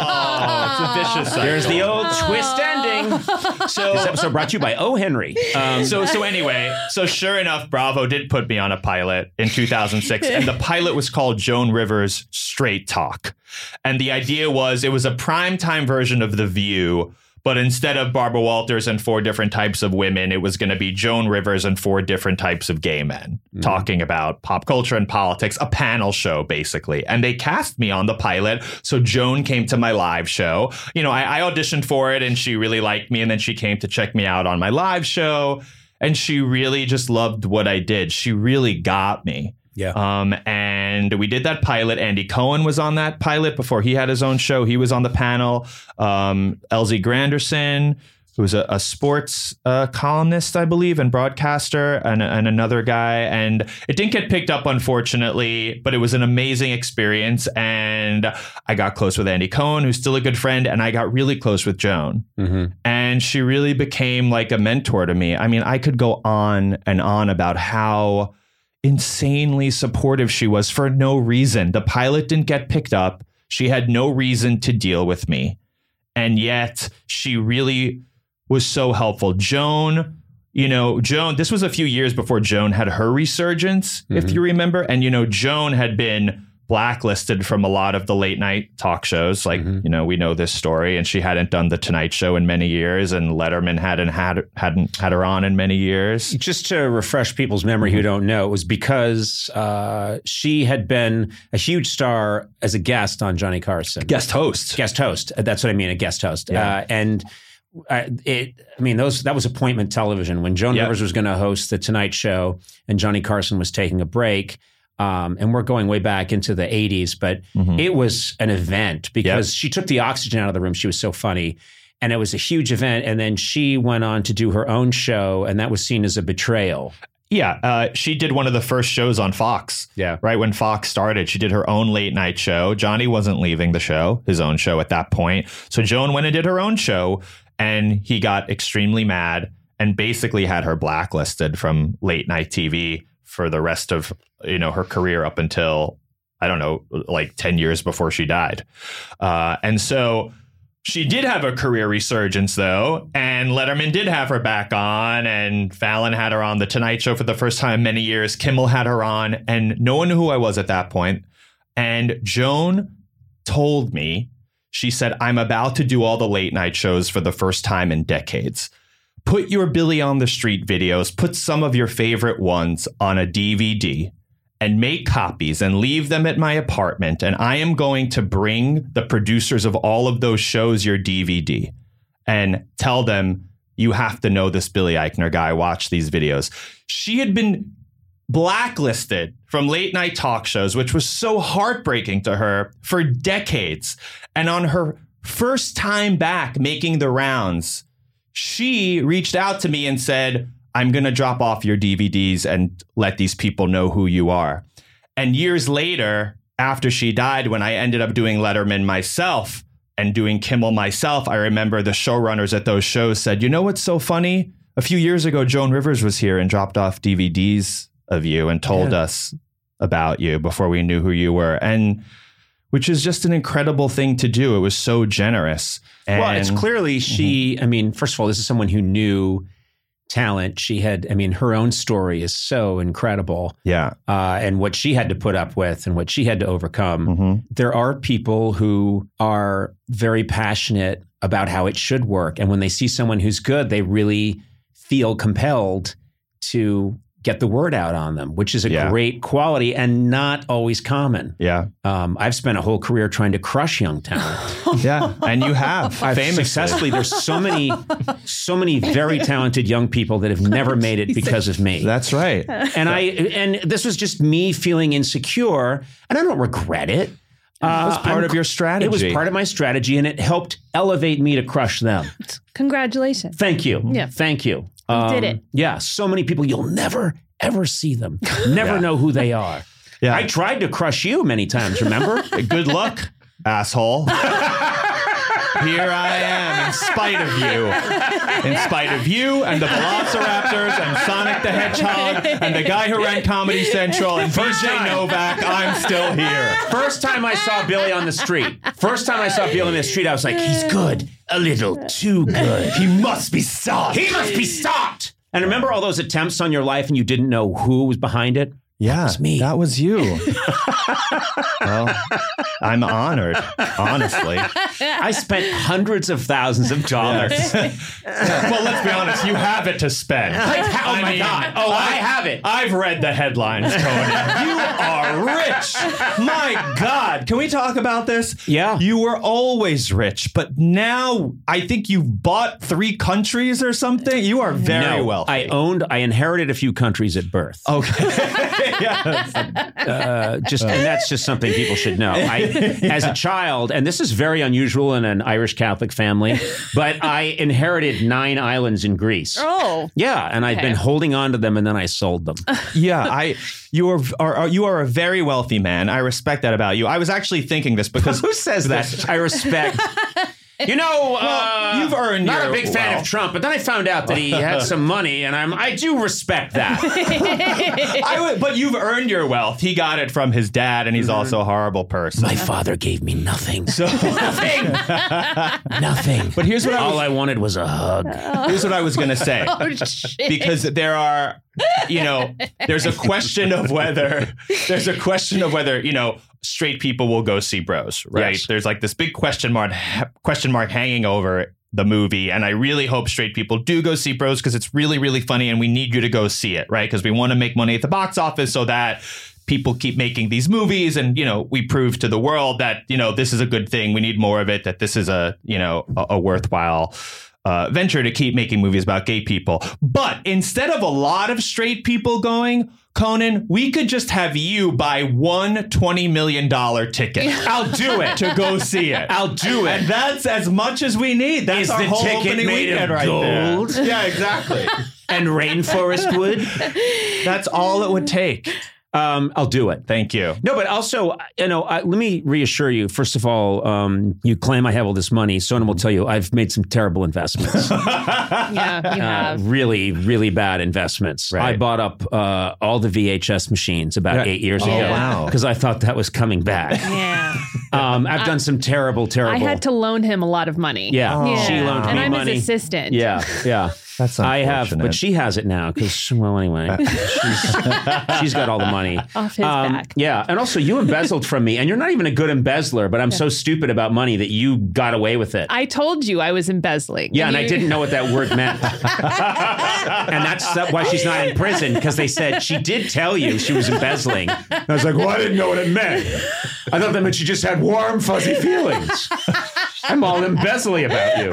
Oh, it's a vicious cycle. There's the old twist ending. So This episode brought to you by O. Henry. Um, So so anyway, so sure enough, Bravo did put me on a pilot in two thousand six, and the pilot was called Joan Rivers Straight Talk. And the idea was it was a primetime version of The View, but instead of Barbara Walters and four different types of women, it was going to be Joan Rivers and four different types of gay men mm. talking about pop culture and politics, a panel show, basically. And they cast me on the pilot. So Joan came to my live show. You know, I, I auditioned for it and she really liked me. And then she came to check me out on my live show. And she really just loved what I did. She really got me. Yeah. Um, and we did that pilot. Andy Cohen was on that pilot before he had his own show. He was on the panel. Um, Elsie Granderson, who was a, a sports uh, columnist, I believe, and broadcaster, and, and another guy. And it didn't get picked up, unfortunately, but it was an amazing experience. And I got close with Andy Cohen, who's still a good friend. And I got really close with Joan. Mm-hmm. And she really became like a mentor to me. I mean, I could go on and on about how insanely supportive she was for no reason. The pilot didn't get picked up. She had no reason to deal with me. And yet she really was so helpful. Joan, you know, Joan, this was a few years before Joan had her resurgence, mm-hmm. if you remember. And, you know, Joan had been blacklisted from a lot of the late night talk shows. Like, mm-hmm. you know, we know this story, and she hadn't done the Tonight Show in many years, and Letterman hadn't had hadn't had her on in many years. Just to refresh people's memory mm-hmm. who don't know, it was because uh, she had been a huge star as a guest on Johnny Carson. Guest host. Guest host. That's what I mean, a guest host. Yeah. Uh, and uh, it, I mean, those that was appointment television. When Joan yep. Rivers was going to host the Tonight Show and Johnny Carson was taking a break. Um, and we're going way back into the eighties, but mm-hmm. it was an event because yep. she took the oxygen out of the room. She was so funny. And it was a huge event. And then she went on to do her own show, and that was seen as a betrayal. Yeah, uh, she did one of the first shows on Fox. Yeah. Right when Fox started, she did her own late night show. Johnny wasn't leaving the show, his own show at that point. So Joan went and did her own show, and he got extremely mad and basically had her blacklisted from late night T V for the rest of, you know, her career up until, I don't know, like ten years before she died. Uh, and so she did have a career resurgence, though, and Letterman did have her back on, and Fallon had her on The Tonight Show for the first time in many years. Kimmel had her on, and no one knew who I was at that point. And Joan told me, she said, I'm about to do all the late night shows for the first time in decades. Put your Billy on the Street videos, put some of your favorite ones on a D V D and make copies and leave them at my apartment. And I am going to bring the producers of all of those shows your D V D and tell them, you have to know this Billy Eichner guy. Watch these videos. She had been blacklisted from late night talk shows, which was so heartbreaking to her for decades. And on her first time back making the rounds, she reached out to me and said, I'm going to drop off your D V Ds and let these people know who you are. And years later, after she died, when I ended up doing Letterman myself and doing Kimmel myself, I remember the showrunners at those shows said, you know what's so funny? A few years ago, Joan Rivers was here and dropped off D V Ds of you and told yeah. us about you before we knew who you were. And which is just an incredible thing to do. It was so generous. And, well, it's clearly she, mm-hmm. I mean, first of all, this is someone who knew talent. She had, I mean, her own story is so incredible. Yeah. Uh, and what she had to put up with and what she had to overcome. Mm-hmm. There are people who are very passionate about how it should work. And when they see someone who's good, they really feel compelled to get the word out on them, which is a yeah. great quality and not always common. Yeah. Um, I've spent a whole career trying to crush young talent. yeah. And you have. I've famously. Successfully. There's so many, so many very talented young people that have never made it because of me. That's right. And I, and this was just me feeling insecure, and I don't regret it. Uh, it was part I'm, of your strategy. It was part of my strategy, and it helped elevate me to crush them. Congratulations. Thank you. Yeah. Thank you. You um, did it. Yeah. So many people, you'll never, ever see them. Never yeah. know who they are. Yeah. I tried to crush you many times, remember? Good luck, asshole. Here I am, in spite of you. In spite of you and the Velociraptors and Sonic the Hedgehog and the guy who ran Comedy Central and V J Novak, I'm still here. First time I saw Billy on the street. First time I saw Billy on the street, I was like, he's good. A little too good. He must be stopped. He must be stopped. And remember all those attempts on your life and you didn't know who was behind it? Yeah, that was me. That was you. Well, I'm honored, honestly. I spent hundreds of thousands of dollars. Yes. Well, let's be honest. You have it to spend. I, oh, I my mean, God. Oh, I, I have it. I've read the headlines, Conan. You are rich. My God. Can we talk about this? Yeah. You were always rich, but now I think you've bought three countries or something. You are very no, wealthy. I owned, I inherited a few countries at birth. Okay. Yes. Uh, just and that's just something people should know. I, as a child, and this is very unusual in an Irish Catholic family, but I inherited nine islands in Greece. Oh, yeah, and okay. I've been holding on to them, and then I sold them. Yeah, I you are, are, are you are a very wealthy man. I respect that about you. I was actually thinking this because who says that? I respect. You know, well, uh, you've earned not your, a big fan well. of Trump, but then I found out that he had some money, and I'm I do respect that. I would, but you've earned your wealth. He got it from his dad, and he's mm-hmm. also a horrible person. My father gave me nothing. So nothing, nothing. But here's what I was, all I wanted was a hug. Here's what I was going to say, oh, shit. Because there are, you know, there's a question of whether there's a question of whether you know. straight people will go see Bros, right? Yes. There's like this big question mark question mark hanging over the movie. And I really hope straight people do go see Bros because it's really, really funny and we need you to go see it, right? Because we want to make money at the box office so that people keep making these movies and, you know, we prove to the world that, you know, this is a good thing. We need more of it, that this is a, you know, a, a worthwhile uh, venture to keep making movies about gay people. But instead of a lot of straight people going, Conan, we could just have you buy one twenty million dollars ticket. I'll do it. To go see it. I'll do it. And that's as much as we need. That's Is our the whole ticket opening made weekend of right gold? there. Yeah, exactly. And rainforest wood? That's all it would take. Um, I'll do it. Thank you. No, but also, you know, I, let me reassure you. First of all, um, you claim I have all this money. Sonan will tell you I've made some terrible investments. Yeah, you have. Uh, really, really bad investments. Right. I bought up uh, all the V H S machines about Yeah. eight years Oh, ago. wow. Because I thought that was coming back. Yeah. Um, I've done some terrible, terrible. I had to loan him a lot of money. Yeah, Oh. she loaned and me I'm money. his assistant. Yeah, yeah. That's I have, unfortunate. but she has it now because, well, anyway, she's, she's got all the money. Off his Um, back. Yeah, and also you embezzled from me, and you're not even a good embezzler, but I'm so stupid about money that you got away with it. I told you I was embezzling. Yeah, and you... I didn't know what that word meant. And that's why she's not in prison, because they said she did tell you she was embezzling. I was like, well, I didn't know what it meant. I thought that meant she just had warm, fuzzy feelings. I'm all embezzling about you.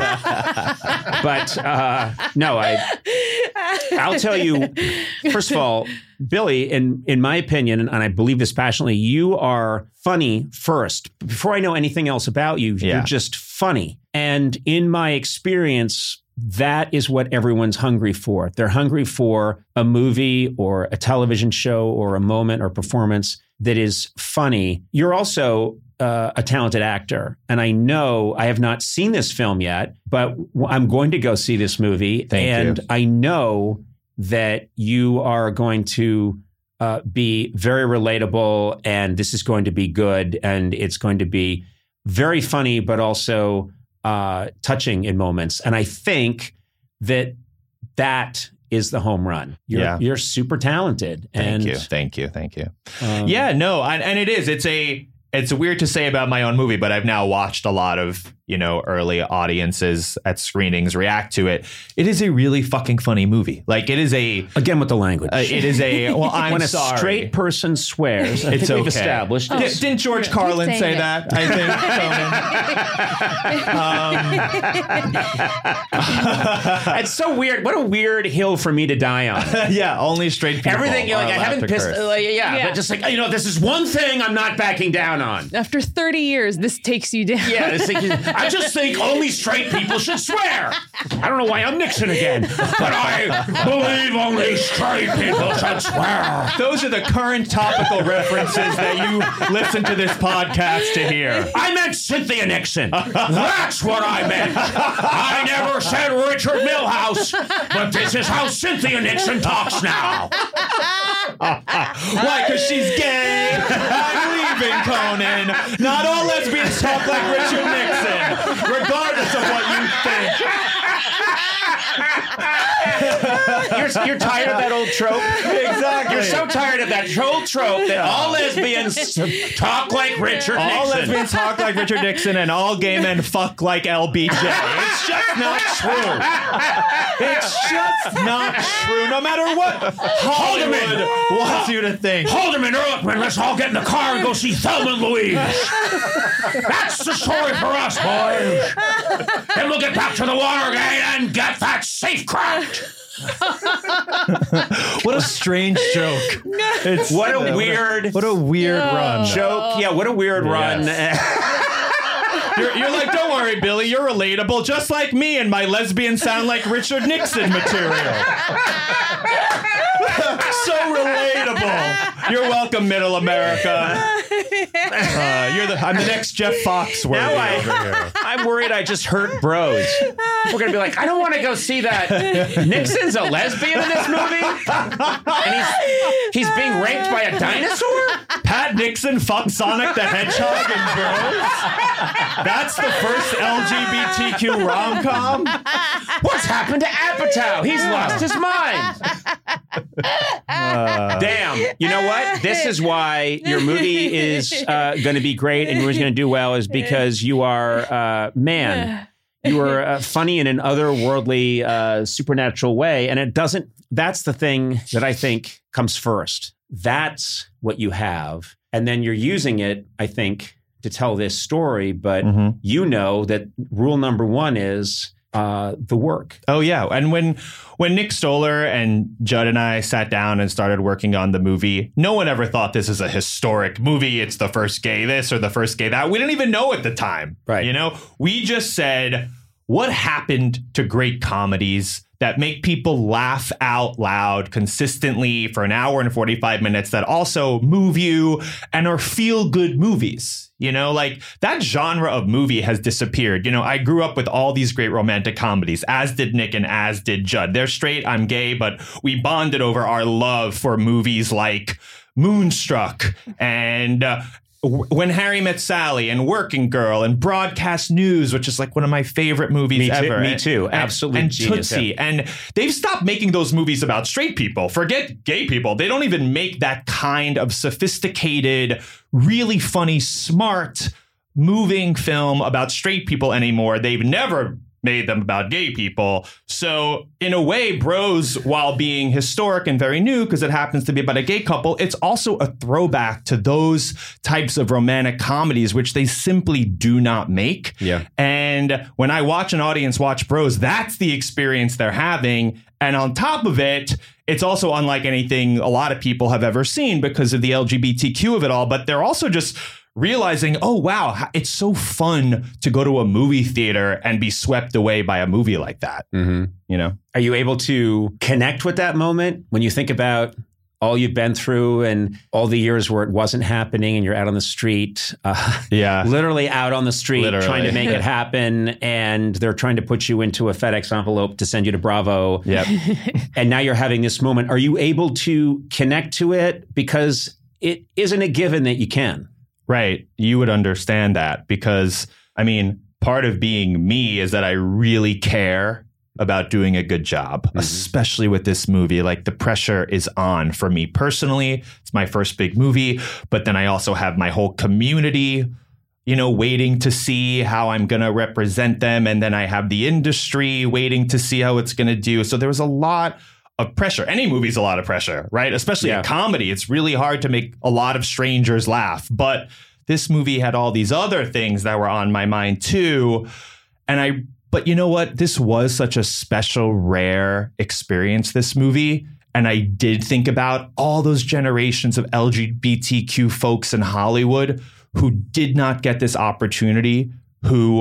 But uh, no, I, I'll tell you, first of all, Billy, in, in my opinion, and I believe this passionately, you are funny first. Before I know anything else about you, Yeah. you're just funny. And in my experience, that is what everyone's hungry for. They're hungry for a movie or a television show or a moment or performance that is funny. You're also uh, a talented actor. And I know I have not seen this film yet, but w- I'm going to go see this movie. Thank and you. I know that you are going to uh, be very relatable, and this is going to be good, and it's going to be very funny, but also uh, touching in moments. And I think that that is the home run. You're, Yeah. you're super talented. Thank and, you. Thank you. Thank you. um, Yeah, no, and, and it is. It's a. It's weird to say about my own movie, but I've now watched a lot of, you know, early audiences at screenings react to it. It is a really fucking funny movie. Like, it is a. Again with the language. Uh, it is a. Well, I'm when a sorry. straight person swears, I It's think we've okay. established. Di- it's- Didn't George Keep Carlin saying say it. that? I think. um, It's so weird. What a weird hill for me to die on. yeah, only straight people. Everything, you're like, are I allowed haven't to pissed. curse. Uh, yeah, Yeah. but just like, you know, this is one thing I'm not backing down on. After thirty years, this takes you down. Yeah, it's like, I just think only straight people should swear. I don't know why I'm Nixon again, but I believe only straight people should swear. Those are the current topical references that you listen to this podcast to hear. I meant Cynthia Nixon. That's what I meant. I never said Richard Milhouse, but this is how Cynthia Nixon talks now. Why? Because she's gay. I'm leaving, Conan. Not all lesbians talk like Richard Nixon, regardless of what you think. You're, you're tired of that old trope? Exactly. You're so tired of that old trope that all lesbians talk like Richard Nixon. All lesbians talk like Richard Nixon and all gay men fuck like L B J. It's just not true. It's just not true, no matter what Hollywood wants you to think. Haldeman, Ehrlichman, let's all get in the car and go see Thelma and Louise. That's the story for us, boys. Then we'll get back to the Watergate and get that safe cracked. What a strange joke. It's, what a uh, weird what a, what a weird no. run. joke. Yeah, what a weird Yes. run. You're, you're like, don't worry, Billy, you're relatable, just like me and my lesbian sound like Richard Nixon material. So relatable. You're welcome, Middle America. Uh, you're the. I'm the next Jeff Foxworthy Now I, over here. I'm worried I just hurt bros. We're gonna be like, I don't want to go see that. Nixon's a lesbian in this movie, and he's he's being raped by a dinosaur. Pat Nixon fucked Sonic the Hedgehog and Bros. That's the first L G B T Q rom-com. What's happened to Apatow? He's lost his mind. Uh, Damn. You know what? This is why your movie is uh, going to be great and your movie's going to do well, is because you are, uh, man, you are uh, funny in an otherworldly, uh, supernatural way. And it doesn't, that's the thing that I think comes first. That's what you have. And then you're using it, I think, to tell this story. But mm-hmm. you know that rule number one is uh, the work. Oh, yeah. And when when Nick Stoller and Judd and I sat down and started working on the movie, no one ever thought this is a historic movie. It's the first gay this or the first gay that. We didn't even know at the time. Right. You know, we just said, what happened to great comedies that make people laugh out loud consistently for an hour and forty-five minutes that also move you and are feel good movies? You know, like that genre of movie has disappeared. You know, I grew up with all these great romantic comedies, as did Nick and as did Judd. They're straight, I'm gay, but we bonded over our love for movies like Moonstruck and uh, When Harry Met Sally and Working Girl and Broadcast News, which is like one of my favorite movies me ever. Too, me and, too. Absolutely. And, and genius, Tootsie. yeah. And they've stopped making those movies about straight people. Forget gay people. They don't even make that kind of sophisticated, really funny, smart, moving film about straight people anymore. They've never made them about gay people. So in a way, Bros, while being historic and very new because it happens to be about a gay couple, it's also a throwback to those types of romantic comedies, which they simply do not make. Yeah. And when I watch an audience watch Bros, that's the experience they're having. And on top of it, it's also unlike anything a lot of people have ever seen because of the L G B T Q of it all. But they're also just realizing, oh, wow, it's so fun to go to a movie theater and be swept away by a movie like that. Mm-hmm. You know, are you able to connect with that moment when you think about all you've been through and all the years where it wasn't happening and you're out on the street, uh, yeah, literally out on the street literally. trying to make it happen, and they're trying to put you into a FedEx envelope to send you to Bravo. Yep. And now you're having this moment. Are you able to connect to it? Because it isn't a given that you can. Right. You would understand that because, I mean, part of being me is that I really care about doing a good job, mm-hmm. especially with this movie. Like the pressure is on for me personally. It's my first big movie, but then I also have my whole community, you know, waiting to see how I'm going to represent them. And then I have the industry waiting to see how it's going to do. So there was a lot of pressure. Any movie's a lot of pressure, right? Especially yeah. a comedy. It's really hard to make a lot of strangers laugh. But this movie had all these other things that were on my mind too. And I, but you know what? This was such a special, rare experience, this movie. And I did think about all those generations of L G B T Q folks in Hollywood who did not get this opportunity, who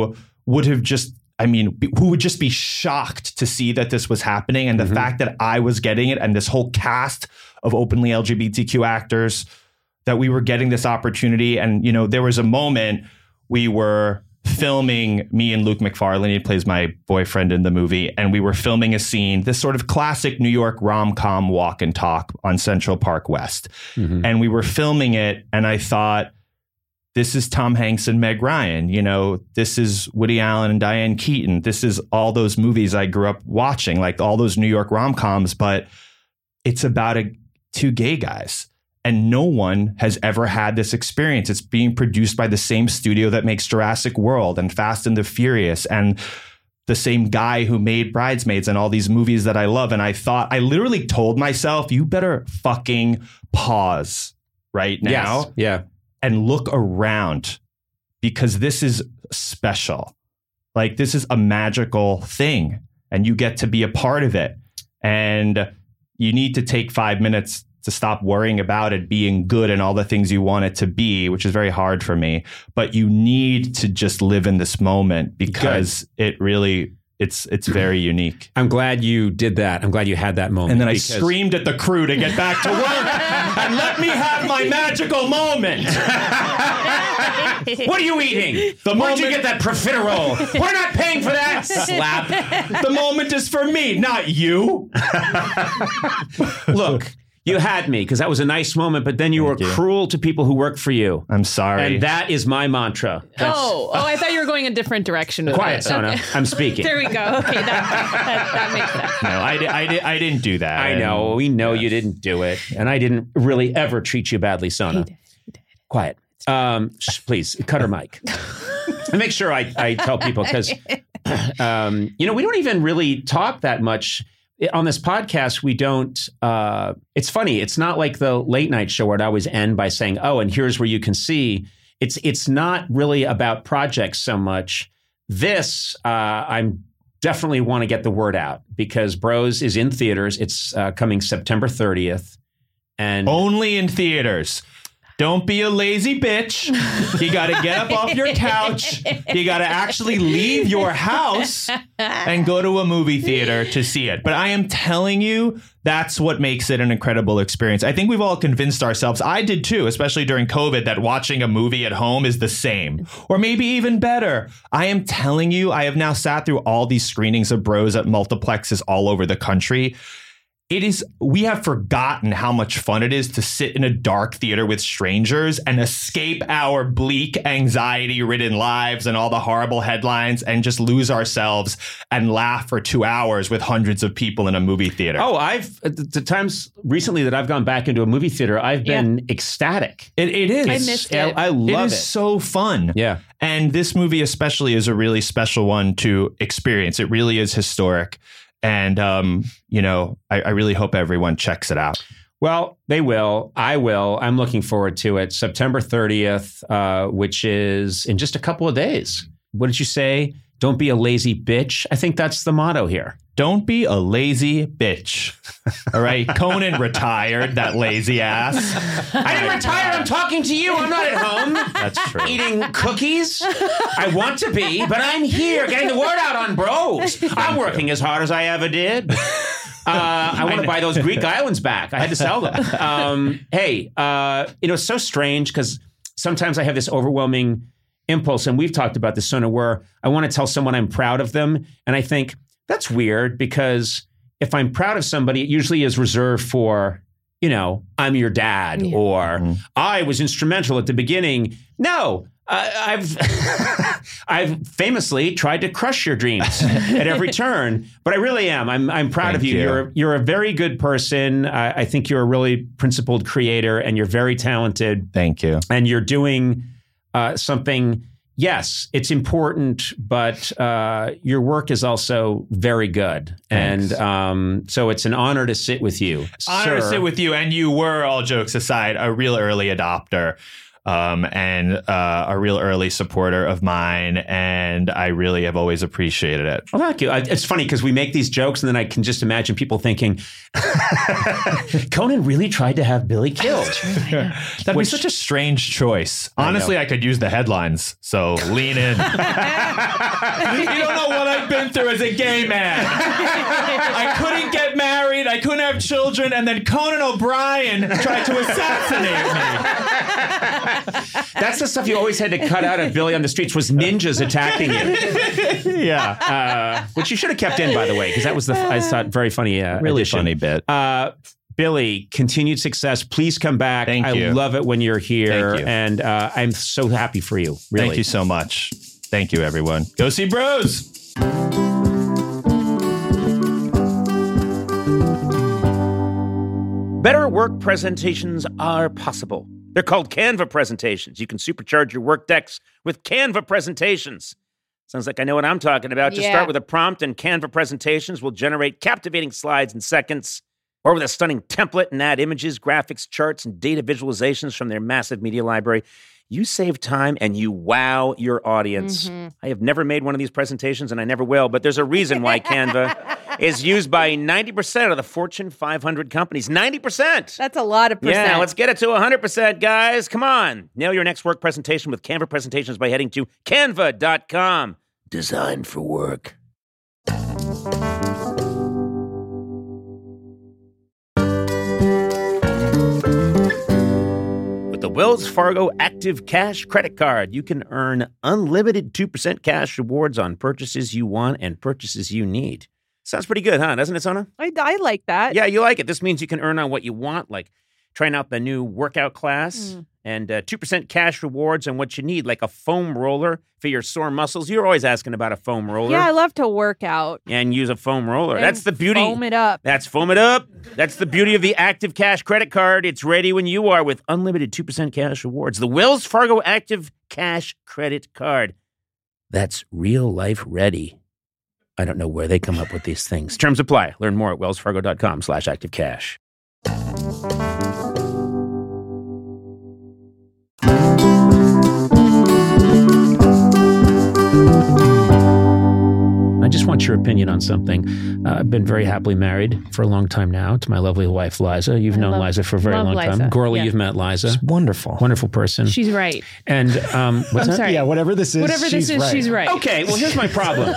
would have just, I mean, who would just be shocked to see that this was happening. And the mm-hmm. fact that I was getting it and this whole cast of openly L G B T Q actors, that we were getting this opportunity. And, you know, there was a moment we were filming, me and Luke McFarlane, he plays my boyfriend in the movie, and we were filming a scene, this sort of classic New York rom-com walk and talk on Central Park West. Mm-hmm. And we were filming it, and I thought, this is Tom Hanks and Meg Ryan. You know, this is Woody Allen and Diane Keaton. This is all those movies I grew up watching, like all those New York rom-coms, but it's about a, two gay guys. And no one has ever had this experience. It's being produced by the same studio that makes Jurassic World and Fast and the Furious and the same guy who made Bridesmaids and all these movies that I love. And I thought, I literally told myself, you better fucking pause right now. Yes. Yeah. And look around, because this is special. Like, this is a magical thing and you get to be a part of it. And you need to take five minutes to stop worrying about it being good and all the things you want it to be, which is very hard for me. But you need to just live in this moment, because good. it really, it's it's very unique. I'm glad you did that. I'm glad you had that moment. And then I screamed at the crew to get back to work and let me have my magical moment. What are you eating? The Where'd moment, you get that profiterole? We're not paying for that. Slap. The moment is for me, not you. Look. You had me, because that was a nice moment, but then you Thank were you. cruel to people who work for you. I'm sorry. And that is my mantra. That's, oh, oh, I thought you were going a different direction. With Quiet, that. Sona. Okay. I'm speaking. There we go. Okay, that, that, that makes sense. No, I, di- I, di- I didn't do that. I know. We know yeah. you didn't do it. And I didn't really ever treat you badly, Sona. He did. He did. Quiet. Um, shh, please, cut her mic. And make sure I, I tell people, because, um, you know, we don't even really talk that much. On this podcast, we don't, uh, it's funny. It's not like the late night show where I'd always end by saying, oh, and here's where you can see. It's it's not really about projects so much. This, uh, I'm definitely want to get the word out, because Bros is in theaters. It's uh, coming September thirtieth. And only in theaters. Don't be a lazy bitch. You got to get up off your couch. You got to actually leave your house and go to a movie theater to see it. But I am telling you, that's what makes it an incredible experience. I think we've all convinced ourselves, I did too, especially during COVID, that watching a movie at home is the same, or maybe even better. I am telling you, I have now sat through all these screenings of Bros at multiplexes all over the country. It is, we have forgotten how much fun it is to sit in a dark theater with strangers and escape our bleak, anxiety-ridden lives and all the horrible headlines and just lose ourselves and laugh for two hours with hundreds of people in a movie theater. Oh, I've, the times recently that I've gone back into a movie theater, I've been yeah. ecstatic. It, it is. I missed it. I, I love it. It is it. so fun. Yeah. And this movie especially is a really special one to experience. It really is historic. And, um, you know, I, I really hope everyone checks it out. Well, they will. I will. I'm looking forward to it. September thirtieth, uh, which is in just a couple of days. What did you say? Don't be a lazy bitch. I think that's the motto here. Don't be a lazy bitch. All right. Conan retired, that lazy ass. I didn't retire. I'm talking to you. I'm not at home. That's true. Eating cookies. I want to be, but I'm here getting the word out on Bros. I'm working as hard as I ever did. Uh, I want to buy those Greek islands back. I had to sell them. Um, hey, uh, you know, it's so strange, because sometimes I have this overwhelming impulse, and we've talked about this, Sona, where I want to tell someone I'm proud of them. And I think, that's weird, because if I'm proud of somebody, it usually is reserved for, you know, I'm your dad, yeah. or mm-hmm. I was instrumental at the beginning. No, uh, I've I've famously tried to crush your dreams at every turn, but I really am. I'm I'm proud Thank of you. you. You're you're a very good person. I, I think you're a really principled creator, and you're very talented. Thank you. And you're doing uh, something. Yes, it's important, but uh, your work is also very good. Thanks. And um, so it's an honor to sit with you. Honor Sir. to sit with you. And you were, all jokes aside, a real early adopter um, and uh, a real early supporter of mine. And I really have always appreciated it. Well, thank you. I, it's funny because we make these jokes and then I can just imagine people thinking, Conan really tried to have Billy killed. That'd Which, be such a strange choice. Honestly, I, I could use the headlines. So lean in. You don't know what I've been through as a gay man. I couldn't get married. I couldn't have children. And then Conan O'Brien tried to assassinate me. That's the stuff you always had to cut out of Billy on the Streets was ninjas attacking you. Yeah. Uh, which you should have kept in, by the way, because that was the, I thought, very funny uh, Really addition. funny bit. Uh, Billy, continued success. Please come back. Thank I you. love it when you're here. Thank you. And uh, I'm so happy for you. Really. Thank you so much. Thank you, everyone. Go see Bros. Better work presentations are possible. They're called Canva presentations. You can supercharge your work decks with Canva presentations. Sounds like I know what I'm talking about. Just Yeah. start with a prompt, and Canva presentations will generate captivating slides in seconds, or with a stunning template and add images, graphics, charts, and data visualizations from their massive media library. You save time and you wow your audience. Mm-hmm. I have never made one of these presentations, and I never will, but there's a reason why Canva is used by ninety percent of the Fortune five hundred companies. ninety percent! That's a lot of percent. Yeah, let's get it to one hundred percent, guys. Come on. Nail your next work presentation with Canva presentations by heading to canva dot com. Designed for work. With the Wells Fargo Active Cash Credit Card, you can earn unlimited two percent cash rewards on purchases you want and purchases you need. Sounds pretty good, huh? Doesn't it, Sona? I, I like that. Yeah, you like it. This means you can earn on what you want, like trying out the new workout class Mm. and uh, two percent cash rewards on what you need, like a foam roller for your sore muscles. You're always asking about a foam roller. Yeah, I love to work out. And use a foam roller. And That's the beauty. Foam it up. That's foam it up. That's the beauty of the Active Cash credit card. It's ready when you are with unlimited two percent cash rewards. The Wells Fargo Active Cash credit card. That's real life ready. I don't know where they come up with these things. Terms apply. Learn more at wellsfargo.com slash active cash. I just want your opinion on something. Uh, I've been very happily married for a long time now to my lovely wife, Liza. You've I known love- Liza for a very love long Liza. time. Gorley, Yeah. you've met Liza. It's wonderful. Wonderful person. She's right. And um, what's I'm that? sorry. Yeah, whatever this is, Whatever she's this is, right. she's right. Okay, well, here's my problem.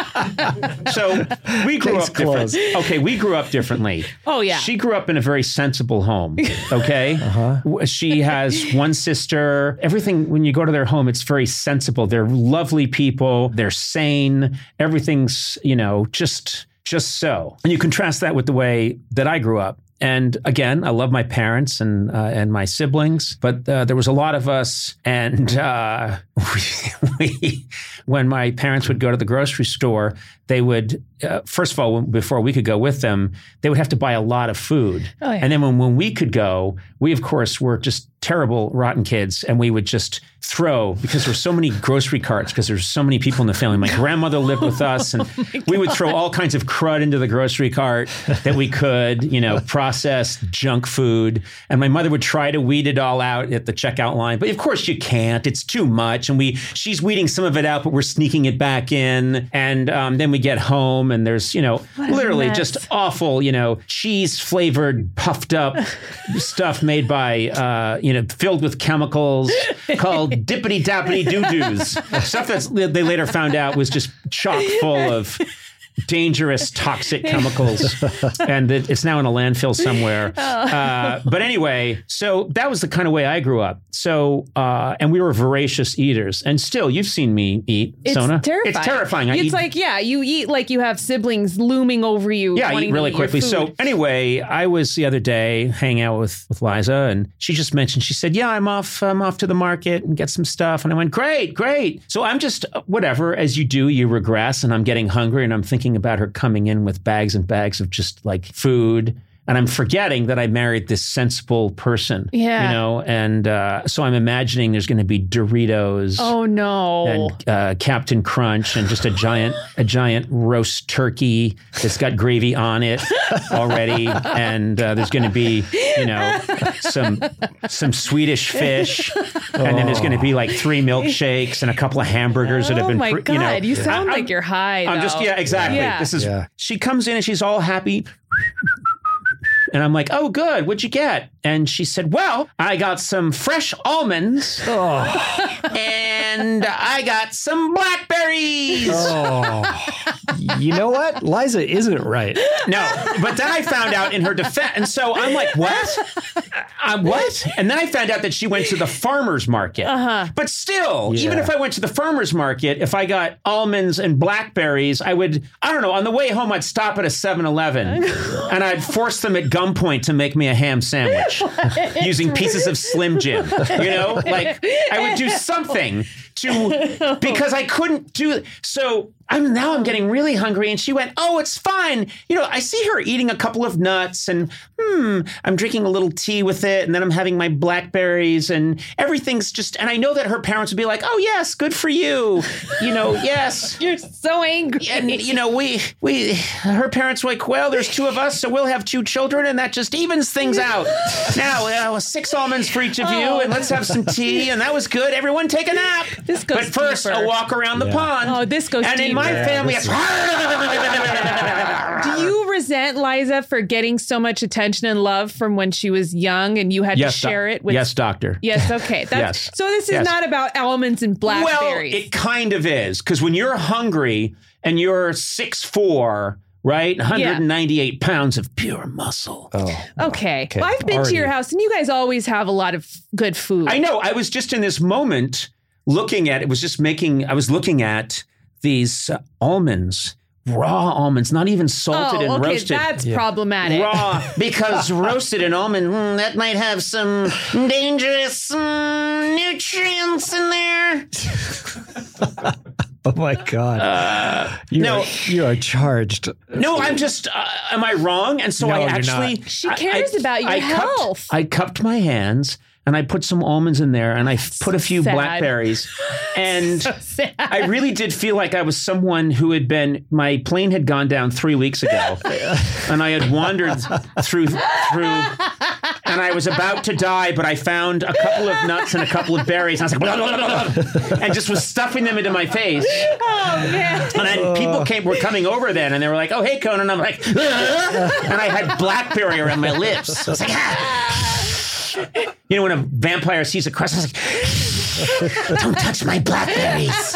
So we grew Case up different. closed. Okay, we grew up differently. Oh, yeah. She grew up in a very sensible home. Okay, uh-huh. She has one sister. Everything when you go to their home, it's very sensible. They're lovely people. They're sane. Everything's you know just just so. And you contrast that with the way that I grew up. And again, I love my parents and uh, and my siblings, but uh, there was a lot of us. And uh, we, we, when my parents would go to the grocery store, they would, uh, first of all, before we could go with them, they would have to buy a lot of food. Oh, yeah. And then when, when we could go, we, of course, were just terrible, rotten kids. And we would just throw, because there were so many grocery carts, because there's so many people in the family. My grandmother lived with us, and Oh we would throw all kinds of crud into the grocery cart that we could, you know, processed junk food. And my mother would try to weed it all out at the checkout line. But of course you can't. It's too much. And we she's weeding some of it out, but we're sneaking it back in. And um, then we get home and there's, you know, What a literally mess. just awful, you know, cheese flavored, puffed up stuff made by, uh, you know, filled with chemicals called dippity dappity doo doos. Stuff that they later found out was just chock full of dangerous, toxic chemicals, and it, it's now in a landfill somewhere. Uh, but anyway, so that was the kind of way I grew up. So, uh, and we were voracious eaters, and still, you've seen me eat, It's Sona. terrifying. It's terrifying. I It's eat, like, yeah, you eat like you have siblings looming over you. yeah, I wanting eat to really eat your quickly. So food. anyway, I was the other day hanging out with, with Liza, and she just mentioned, she said, yeah, I'm off, I'm off to the market and get some stuff. And I went, great, great. So I'm just, uh, whatever, as you do, you regress, and I'm getting hungry, and I'm thinking about her coming in with bags and bags of just like food. And I'm forgetting that I married this sensible person. Yeah. You know, and uh, so I'm imagining there's going to be Doritos. Oh no. And uh, Captain Crunch and just a giant a giant roast turkey that's got gravy on it already. And uh, there's going to be, you know, some some Swedish fish. And then there's going to be like three milkshakes and a couple of hamburgers that have Oh been, my pre- God. you know. You sound I- like you're high. I'm just, though. yeah, exactly. Yeah. This is, Yeah. she comes in and she's all happy. And I'm like, oh, good. What'd you get? And she said, well, I got some fresh almonds and I got some blackberries. Oh, you know what? Liza isn't right. No, but then I found out in her defense. And so I'm like, what? I'm what? And then I found out that she went to the farmer's market. Uh-huh. But still, Yeah. even if I went to the farmer's market, if I got almonds and blackberries, I would, I don't know, on the way home, I'd stop at a seven eleven and I'd force them at gunpoint to make me a ham sandwich using pieces of Slim Jim. You know, like I would do something to, because I couldn't do, so I'm now I'm getting really hungry. And she went, oh, it's fine. You know, I see her eating a couple of nuts and, hmm, I'm drinking a little tea with it. And then I'm having my blackberries and everything's just, and I know that her parents would be like, oh, yes, good for you. You know, yes. You're so angry. And, you know, we, we, her parents were like, well, there's two of us, so we'll have two children, and that just evens things out. Now, uh, six almonds for each of you, and let's have some tea, and that was good. Everyone take a nap. This goes But first, deeper. a walk around the pond. Oh, this goes And in deeper. my Yeah, family, this it's... Do you resent Liza for getting so much attention and love from when she was young and you had Yes, to share doc- it with? yes, doctor. Yes, okay. That's, Yes. So this is Yes. not about almonds and blackberries. Well, it kind of is, because when you're hungry and you're six foot four, right, one hundred ninety-eight pounds of pure muscle. Oh, okay. okay. Well, I've been Already. to your house and you guys always have a lot of good food. I know. I was just in this moment looking at, it was just making, I was looking at these uh, almonds, raw almonds, not even salted oh, and okay. roasted. That's problematic. Raw, because roasted and almond, mm, that might have some dangerous mm, nutrients in there. oh my God. you, no. are, you are charged. No, I'm just, uh, am I wrong? And so No, I you're actually. not. She I- cares I- about your I cupped- health. I cupped my hands and I put some almonds in there and I f- put a few sad. blackberries. And So sad. I really did feel like I was someone who had been, my plane had gone down three weeks ago and I had wandered through, through, and I was about to die, but I found a couple of nuts and a couple of berries. And I was like, blah, blah, blah, blah, and just was stuffing them into my face. Oh, man. And then people came, were coming over then and they were like, oh, hey, Conan. I'm like, "Ah." And I had blackberry around my lips. I was like, ah. You know, when a vampire sees a crust, I was like, don't touch my blackberries.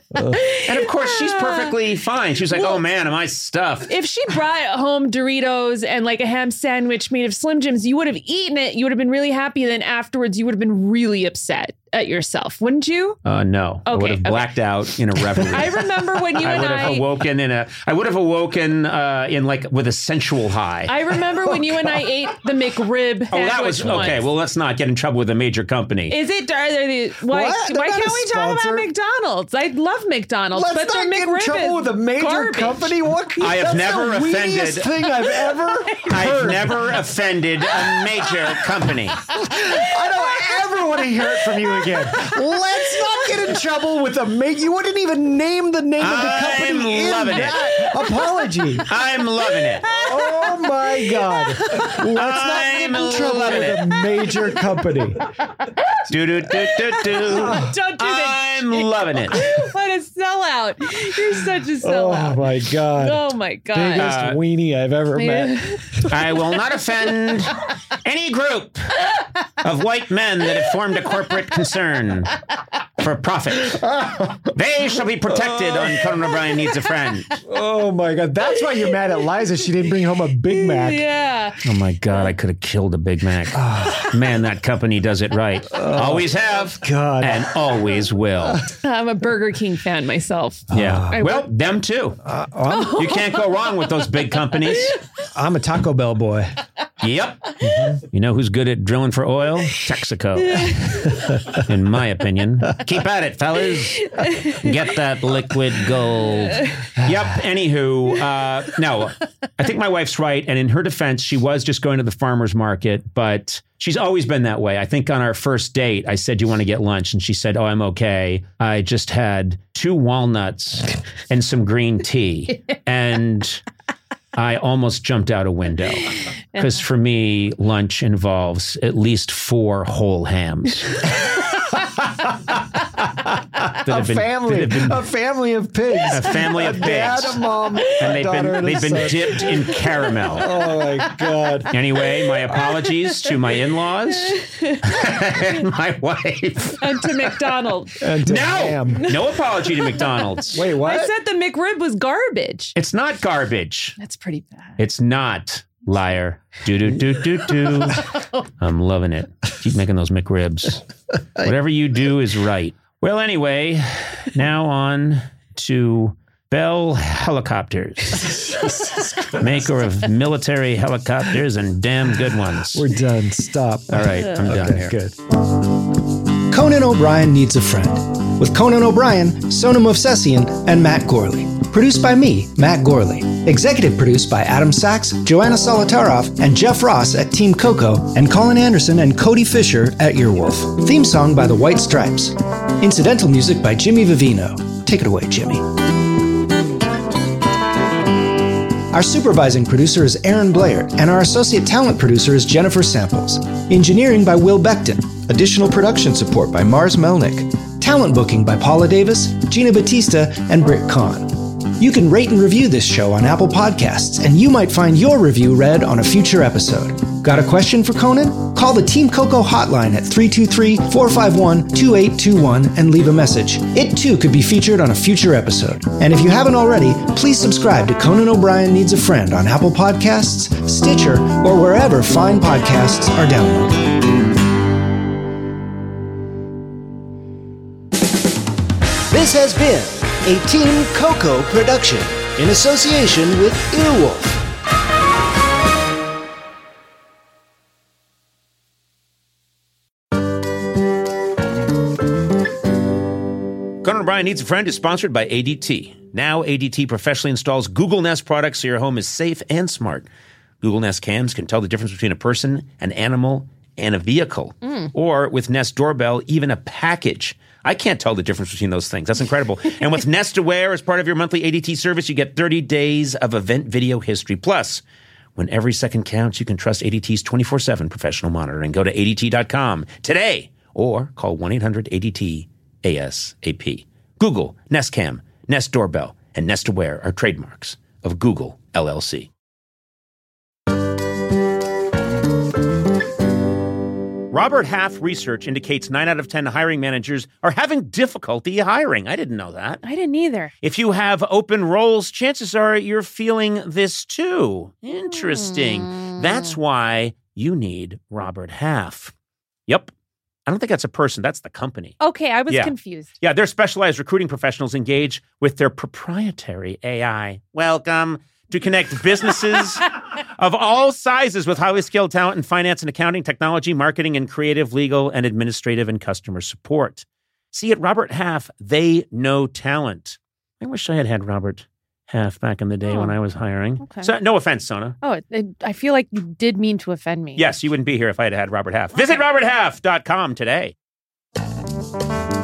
And of course, she's perfectly fine. She was like, oh man, am I stuffed? If she brought home Doritos and like a ham sandwich made of Slim Jims, you would have eaten it. You would have been really happy. Then afterwards, you would have been really upset at yourself, wouldn't you? Uh, no, I would Okay, have blacked out in a reverie. I remember when you I and would have I. awoken in a. I would have awoken uh, in like with a sensual high. I remember when you and I ate the McRib oh, that was sandwich okay. once. Well, let's not get in trouble with a major company. Is it? Are they, why What? They're why not can't a we talk about sponsor. McDonald's? I love McDonald's, Let's but not their get in McRib trouble is with a major garbage. company. What? I have That's never the weediest offended- thing I've ever I've heard. never offended a major company. I don't ever want to hear it from you again. Let's not get in trouble with a major. You wouldn't even name the name of the I'm company in loving it. that apology. I'm loving it. Oh my God. Let's not I'm get in trouble loving with a major company. Do do do do do. Don't do that. I'm loving it. What a sellout! You're such a Oh sellout. my God. Oh my god! Biggest Uh, weenie I've ever met. I will not offend any group of white men that have formed a corporate concern for profit. They shall be protected on Conan O'Brien Needs a Friend. Oh my God. That's why you're mad at Liza. She didn't bring home a Big Mac. Yeah. Oh my God, I could have killed a Big Mac. Man, that company does it right. Always have. God. And always will. I'm a Burger King fan myself. Yeah. I Well, would- them too. You can't go wrong with those big companies. I'm a Taco Bell boy. Yep. Mm-hmm. You know who's good at drilling for oil? Texaco, in my opinion. Keep at it, fellas. Get that liquid gold. Yep. Anywho, uh, no, I think my wife's right. And in her defense, she was just going to the farmer's market, but she's always been that way. I think on our first date, I said, "Do you want to get lunch?" And she said, "Oh, I'm okay. I just had two walnuts and some green tea." And I almost jumped out a window because for me, lunch involves at least four whole hams. a been, family, been, a family of pigs, a family of a pigs, dad, a mom, and a they've daughter, been and they've a been son. dipped in caramel. Oh my God! Anyway, my apologies to my in-laws and my wife, and to McDonald's. And to no, ham. no apology to McDonald's. Wait, what? I said the McRib was garbage. It's not garbage. That's pretty bad. It's not. Liar. Do do do do do. I'm loving it. Keep making those McRibs. Whatever you do is right. Well, anyway, now on to Bell Helicopters, maker of military helicopters and damn good ones. We're done. Stop. All right, I'm done Okay, here. good. Conan O'Brien Needs a Friend, with Conan O'Brien, Sona Movsesian, and Matt Gorley. Produced by me, Matt Gorley. Executive produced by Adam Sachs, Joanna Solotaroff, and Jeff Ross at Team Coco, and Colin Anderson and Cody Fisher at Earwolf. Theme song by the White Stripes. Incidental music by Jimmy Vivino. Take it away, Jimmy. Our supervising producer is Aaron Blair, and our associate talent producer is Jennifer Samples. Engineering by Will Beckton. Additional production support by Mars Melnick. Talent booking by Paula Davis, Gina Batista, and Britt Kahn. You can rate and review this show on Apple Podcasts, and you might find your review read on a future episode. Got a question for Conan? Call the Team Coco hotline at three two three, four five one, two eight two one and leave a message. It too could be featured on a future episode. And if you haven't already, please subscribe to Conan O'Brien Needs a Friend on Apple Podcasts, Stitcher, or wherever fine podcasts are downloaded. This has been a Team Coco production in association with Earwolf. Conan O'Brien Needs a Friend is sponsored by A D T. Now A D T professionally installs Google Nest products so your home is safe and smart. Google Nest cams can tell the difference between a person, an animal, and a vehicle. Mm. Or with Nest Doorbell, even a package. I can't tell the difference between those things. That's incredible. And with Nest Aware, as part of your monthly A D T service, you get thirty days of event video history. Plus, when every second counts, you can trust A D T's twenty-four seven professional monitoring. Go to A D T dot com today or call one eight hundred A D T A S A P. Google, Nest Cam, Nest Doorbell, and Nest Aware are trademarks of Google, L L C. Robert Half research indicates nine out of ten hiring managers are having difficulty hiring. I didn't know that. I didn't either. If you have open roles, chances are you're feeling this too. Interesting. Mm. That's why you need Robert Half. Yep. I don't think that's a person. That's the company. Okay, I was yeah. confused. Yeah, their specialized recruiting professionals engage with their proprietary A I. Welcome to connect businesses of all sizes with highly skilled talent in finance and accounting, technology, marketing, and creative, legal, and administrative and customer support. See, at Robert Half, they know talent. I wish I had had Robert Half back in the day oh. when I was hiring. Okay. So, no offense, Sona. Oh, it, it, I feel like you did mean to offend me. Yes, you wouldn't be here if I had had Robert Half. Okay. Visit robert half dot com today.